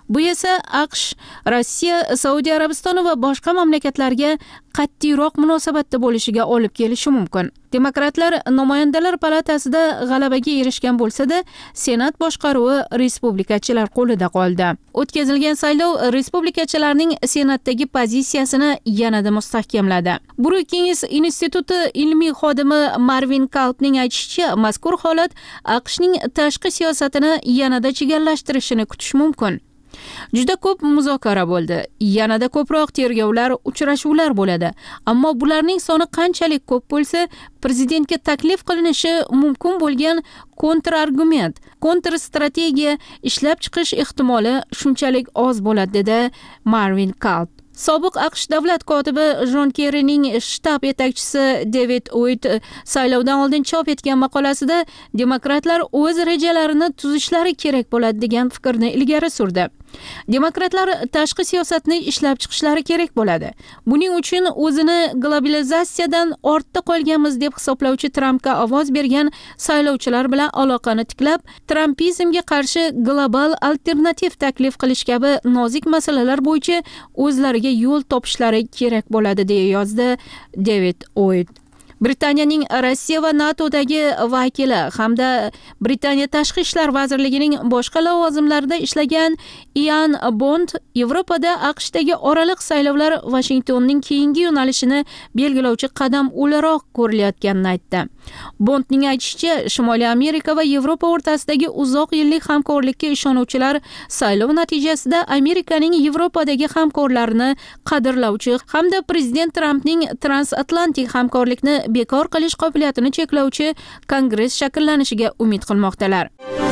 Bu esa AQSh, Rossiya, Saudiya Arabistoni va boshqa mamlakatlarga qat'iyroq munosabatda bo'lishiga olib kelishi mumkin. Demokratlar namoyandalar palatasida g'alabaga erishgan bo'lsa-da, Senat boshqaruvi respublikachilar qo'lida qoldi. O'tkazilgan saylov respublikachilarning Senatdagi pozitsiyasini yanada mustahkamladi. Brookings instituti ilmiy xodimi Marvin Kaltning aytishicha, mazkur holat AQShning tashqi siyosatini yanada chigallashtirishini kutish mumkin. Juda ko'p muzokara bo'ldi. Yanada ko'proq tergovlar, uchrashuvlar bo'ladi. Ammo bularning soni qanchalik ko'p bo'lsa, prezidentga taklif qilinishi mumkin bo'lgan kontrargument, kontrstrategiya ishlab chiqish ehtimoli shunchalik oz bo'ladi, dedi Marvin Kalt. Sobiq AQSh davlat kotibi Jon Kerrining shtab yetakchisi David Oid saylovdan oldin chop etgan maqolasida demokratlar o'z rejalarini tuzishlari kerak bo'ladi degan fikrni ilgari surdi. Demokratlar tashqi siyosatni ishlab chiqishlari kerak bo'ladi. Buning uchun o'zini globalizatsiyadan ortda qolganmiz deb hisoblovchi Trampga ovoz bergan saylovchilar bilan aloqani tiklab, Trumpizmga qarshi global alternativ taklif qilish kabi nozik masalalar bo'yicha o'zlariga yo'l topishlari kerak bo'ladi, deya yozdi David Oid. Britaniyaning Rossiya va NATOdagi vakili hamda Britaniya tashqi ishlar vazirligining boshqa lavozimlarida ishlagan Ian Bond Yevropada AQShdagi oraliq saylovlar Washingtonning keyingi yo'nalishini belgilovchi qadam o'laroq ko'rilayotganini aytdi. Bondning aytishicha, Shimoliy Amerika va Yevropa o'rtasidagi uzoq yillik hamkorlikka ishonuvchilar saylov natijasida Amerikaning Yevropadagi hamkorlarini qadrlovchi hamda prezident Trampning transatlantik hamkorlikni bekor qilish qobiliyatini cheklovchi kongress shakllanishiga umid qilmoqdalar.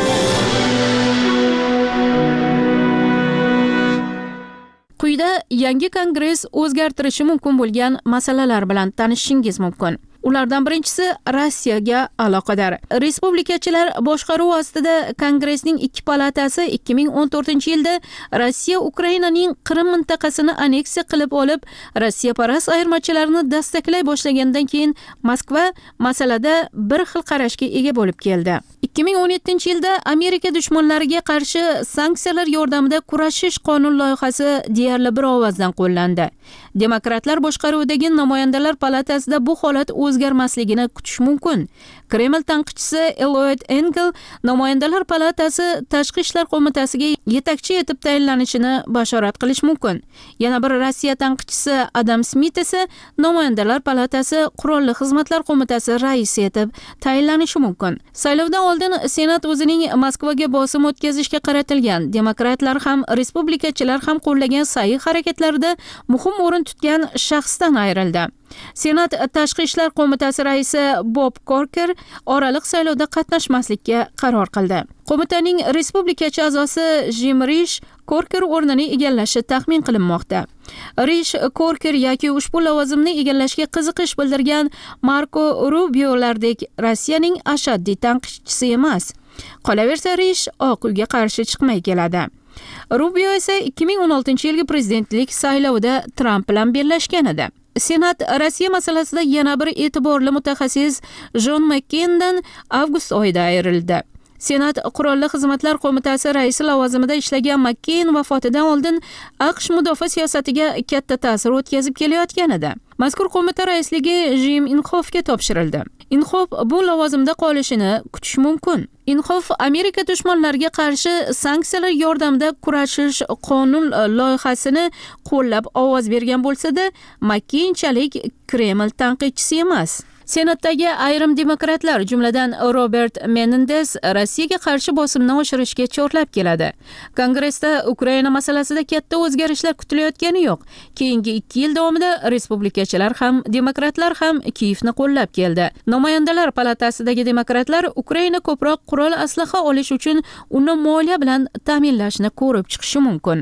Quyida yangi kongress o'zgartirishi mumkin bo'lgan masalalar bilan tanishishingiz mumkin. Ulardan birinchisi Rossiyaga aloqador. Respublikachilar boshqaruvi ostida kongressning ikki palatasi ikki ming o'n to'rtinchi yilda Rossiya Ukrainaning Qrim mintaqasini anneksiya qilib olib, Rossiya parast ayirmachilarni dastaklay boshlagandan keyin Moskva masalada bir xil qarashga ega bo'lib keldi. ikki ming o'n yettinchi yilda Amerika dushmanlariga qarshi sanksiyalar yordamida kurashish qonun loyihasi deyarli bir ovozdan qo'llandi. Demokratlar boshqaruvidagi namoyandalar palatasida bu holat o'zgarmasligini kutish mumkin. Kreml tanqidchisi Lloyd Engel namoyandalar palatasi tashqi ishlar qo'mitasiga yetakchi etib tayinlanishini bashorat qilish mumkin. Yana bir Rossiya tanqidchisi Adam Smith esa namoyandalar palatasi qurolli xizmatlar qo'mitasi raisi etib tayinlanishi mumkin. Saylovdan oldin Senat o'zining Moskvaga bosim o'tkazishga qaratilgan demokratlar ham respublikachilar ham qo'llagan sa'y harakatlarida muhim o'rin tutgan shaxsdan ayrildi. Senat tashqi ishlar qo'mitasi raisi Bob Corker oraliq saylovda qatnashmaslikka qaror qildi. Qo'mitaning respublikachi a'zosi Jim Rish Corker o'rnini egallashi taxmin qilinmoqda. Rish Corker yoki ushbu lavozimni egallashga qiziqish bildirgan Marco Rubio'lardek Rossiyaning ashaddiy tanqidchisi emas. Qolaversa, Rish Oq uyga qarshi chiqmay keladi. Rubio esa ikki ming o'n oltinchi yilgi prezidentlik saylovida Trump bilan bellashgan edi. Senat Rossiya masalasida yana bir e'tiborli mutaxassis Jon McCaindan avgust oyida ayrildi. Senat qurolli xizmatlar qo'mitasi raisi lavozimida ishlagan McCain vafotidan oldin AQSh mudofaa siyosatiga katta ta'sir o'tkazib kelayotgan edi. Mazkur qo'mita raisligi Jim Inhofga topshirildi. Inhof bu lavozimda qolishini kutish mumkin. Inhof Amerika dushmanlariga qarshi sanksiyalar yordamida kurashish qonun loyihasini qo'llab ovoz bergan bo'lsa-da, McCainchalik Kreml tanqidchisi emas. Senatdagi ayrim demokratlar, jumladan Robert Menendez, Rossiyaga qarshi bosimni oshirishga chorlab keladi. Kongressda Ukraina masalasida katta o'zgarishlar kutilayotgani yo'q. Keyingi ikki yil davomida respublikachilar ham, demokratlar ham Kiyevni qo'llab keldi. Namoyandalar palatasidagi demokratlar Ukraina ko'proq qurol aslaha olish uchun uni moliya bilan ta'minlashni ko'rib chiqishi mumkin.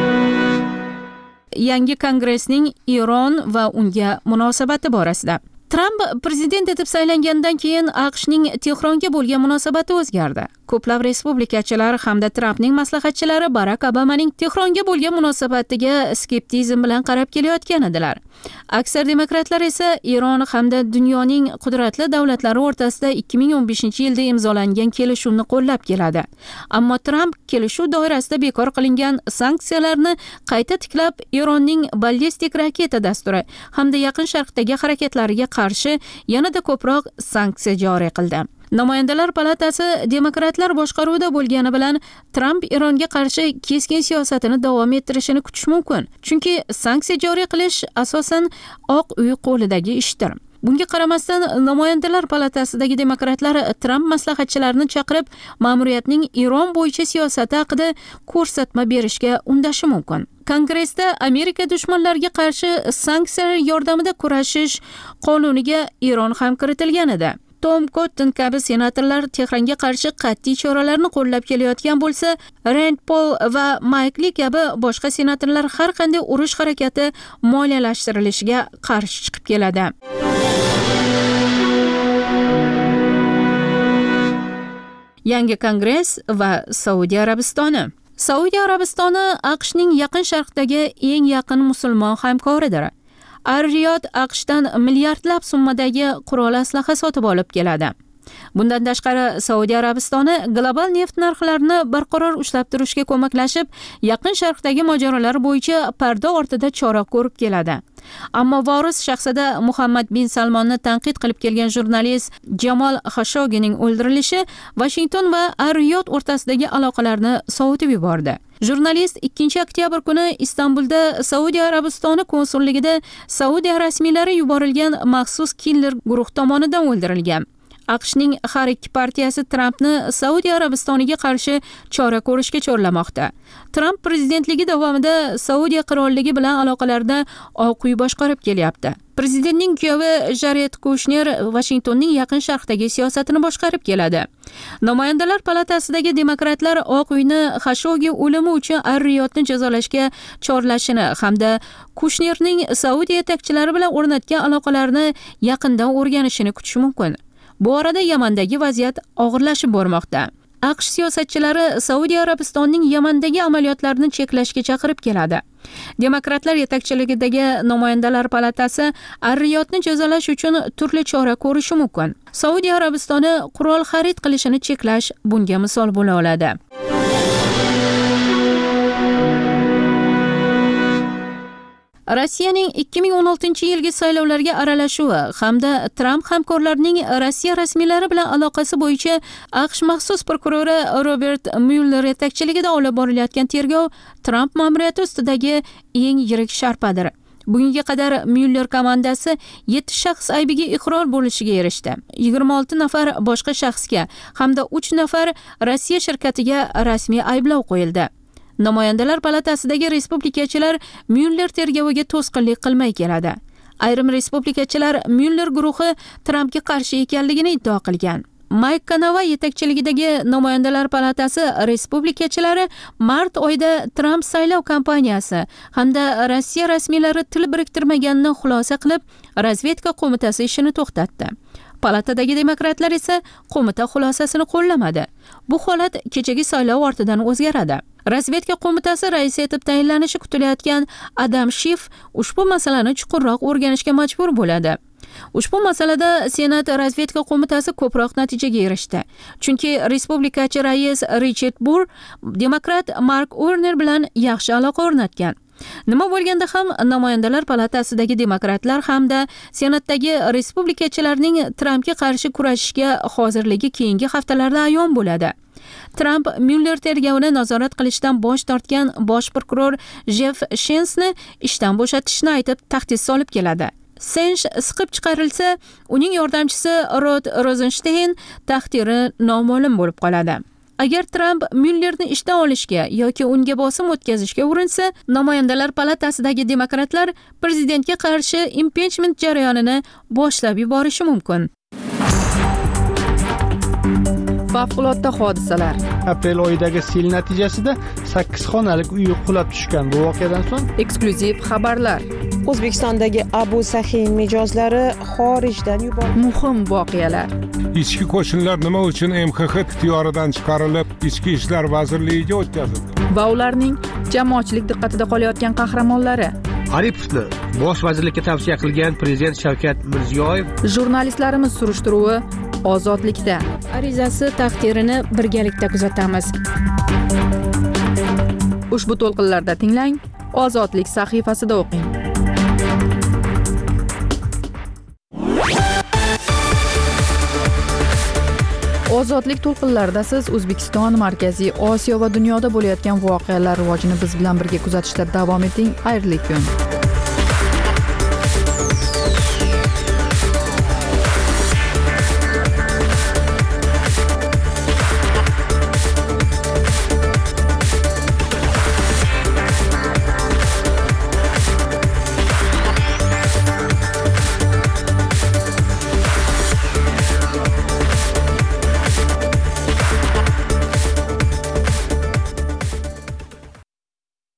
Yangi kongressning Eron va unga munosabati borasida. Tramp prezident etib saylangandan keyin AQShning Tehronga bo'lgan munosabati o'zgardi. Ko'plab respublikachilar hamda Trampning maslahatchilari Barak Obamaning Tehronga bo'lgan munosabatiga skeptizm bilan qarab kelayotgan edilar. Aksar demokratlar esa Eron hamda dunyoning qudratli davlatlari o'rtasida ikki ming o'n beshinchi yilda imzolangan kelishuvni qo'llab keladi. Ammo Tramp kelishuv doirasida bekor qilingan sanksiyalarni qayta tiklab, Eronning ballistik raketa dasturi hamda Yaqin Sharqdagi harakatlariga qarshi yanada ko'proq sanksiya joriy qildi. Namoyandalar palatasi demokratlar boshqaruvida bo'lgani bilan Tramp Eronga qarshi keskin siyosatini davom ettirishini kutish mumkin. Chunki sanksiya joriy qilish asosan Oq uy qo'lidagi ishdir. Bunga qaramasdan namoyandalar palatasidagi demokratlar Tramp maslahatchilarini chaqirib, ma'muriyatning Eron bo'yicha siyosati haqida ko'rsatma berishga undashi mumkin. Kongressda Amerika dushmanlariga qarshi sanksiyalar yordamida kurashish qonuniga Eron ham kiritilgan edi. Tom Cotton kabi senatorlar Tehronga qarshi qat'iy choralarni qo'llab kelayotgan bo'lsa, Rand Paul va Mike Lee kabi boshqa senatorlar har qanday urush harakati moliyalashtirilishiga qarshi chiqib keladi. Yangi Kongress va Saudiya Arabistoni. Saudiya Arabistoni AQShning Yaqin Sharqdagi eng yaqin musulmon hamkoridir. Ar-Riyod AQShdan milliardlab summadagi qurol aslaha sotib olib keladi. Bundan tashqari, Saudiya Arabistoni global neft narxlarini barqaror ushlab turishga ko'maklashib, Yaqin Sharqdagi mojarolar bo'yicha parda ortida chora ko'rib keladi. Ammo voris shahzada Muhammad bin Salmonni tanqid qilib kelgan jurnalist Jamol Khashoggining o'ldirilishi Washington va Ar-Riyod o'rtasidagi aloqalarni sovutib yubordi. Jurnalist ikkinchi oktyabr kuni Istanbulda Saudiya Arabistoni konsulligida Saudiya rasmiylari yuborilgan maxsus killer guruh tomonidan o'ldirilgan. AQShning har ikki partiyasi Trampni Saudiya Arabistoniga qarshi chora ko'rishga chorlamoqda. Tramp prezidentligi davomida Saudiya qirolligi bilan aloqalarda Oq uy boshqarib kelyapti. Prezidentning kuyovi Jared Kushner Washingtonning Yaqin Sharqdagi siyosatini boshqarib keladi. Namoyandalar palatasidagi demokratlar Oq uyni Khashoggi o'limi uchun Ar-Riyodni jazolashga chorlashini hamda Kushnerning Saudiya yetakchilari bilan o'rnatgan aloqalarini yaqindan o'rganishini kutish mumkin. Bu orada Yamandagi vaziyat og'irlashib bormoqda. AQSh siyosatchilari Saudiya Arabistonining Yamandagi amaliyotlarni cheklashga chaqirib keladi. Demokratlar yetakchiligidagi namoyandalar palatasi Ar-Riyodni jazolash uchun turli chora ko'rishi mumkin. Saudiya Arabistoni qurol xarid qilishini cheklash bunga misol bo'la oladi. Rossiyaning ikki ming o'n oltinchi yilgi saylovlarga aralashuvi hamda Tramp hamkorlarining Rossiya rasmiylari bilan aloqasi bo'yicha AQSh maxsus prokurori Robert Mueller yetakchiligida olib borilayotgan tergov Tramp ma'muriyati ustidagi eng yirik sharpadir. Bugunga qadar Mueller komandasi yetti shaxs aybiga iqror bo'lishiga erishdi. yigirma olti nafar boshqa shaxsga hamda uch nafar Rossiya shirkatiga rasmiy ayblov qo'yildi. Namoyandalar palatasidagi respublikachilar Mueller tergoviga to'sqinlik qilmay keladi. Ayrim respublikachilar Mueller guruhi Trampga qarshi ekanligini iddao qilgan. Mike Kanava yetakchiligidagi namoyandalar palatasi respublikachilari mart oyida Tramp saylov kampaniyasi hamda Rossiya rasmiylari til biriktirmaganini xulosa qilib, razvedka qo'mitasi ishini to'xtatdi. Palatadagi demokratlar esa qo'mita xulosasini qo'llamadi. Bu holat kechagi saylov ortidan o'zgaradi. Razvedka qo'mitasi raisi etib tayinlanishi kutilayotgan Adam Schiff ushbu masalani chuqurroq o'rganishga majbur bo'ladi. Ushbu masalada Senat razvedka qo'mitasi ko'proq natijaga erishdi. Chunki respublikachi rais Richard Burr demokrat Mark Warner bilan yaxshi aloqa o'rnatgan. Nima bo'lganda ham namoyandalar palatasidagi demokratlar hamda Senatdagi respublikachilarning Trampga qarshi kurashishga hozirligi keyingi haftalarda ayon bo'ladi. Tramp Mueller tergovini nazorat qilishdan bosh tortgan bosh prokuror Jeff Sensni ishdan bo'shatishni aytib tahdid solib keladi. Sens siqib chiqarilsa, uning yordamchisi Rod Rosenstein taqdiri noma'lum bo'lib qoladi. Agar Tramp Muellerni ishdan olishga yoki unga bosim o'tkazishga urinsa, namoyandalar palatasidagi demokratlar prezidentga qarshi impichment jarayonini boshlab yuborishi mumkin. favqulodda hodisalar, aprel oyidagi sel natijasida sakkiz xonalik uy qulab tushgan. Bu voqeadan so'ng eksklyuziv xabarlar, O'zbekistondagi Abu Sahin mijozlari xorijdan yuborildi. muhim voqealar, Ichki qo'shinlar nima uchun M X X ixtiyoridan chiqarilib, Ichki ishlar vazirligiga o'tkazildi? va ularning jamoatchilik diqqatida qolayotgan qahramonlari, Aripovni bosh vazirlikka tavsiya qilgan prezident Shavkat Mirziyoyev, jurnalistlarimiz surishtiruvi ozodlikda. Arizasi taqdirini birgalikda kuzatamiz. Ushbu to'lqinlarda tinglang, ozodlik sahifasida o'qing. Ozodlik to'lqinlarida siz O'zbekiston, Markaziy Osiyo va dunyoda bo'layotgan voqealar rivojini biz bilan birga kuzatishda davom eting. Xayrli kun.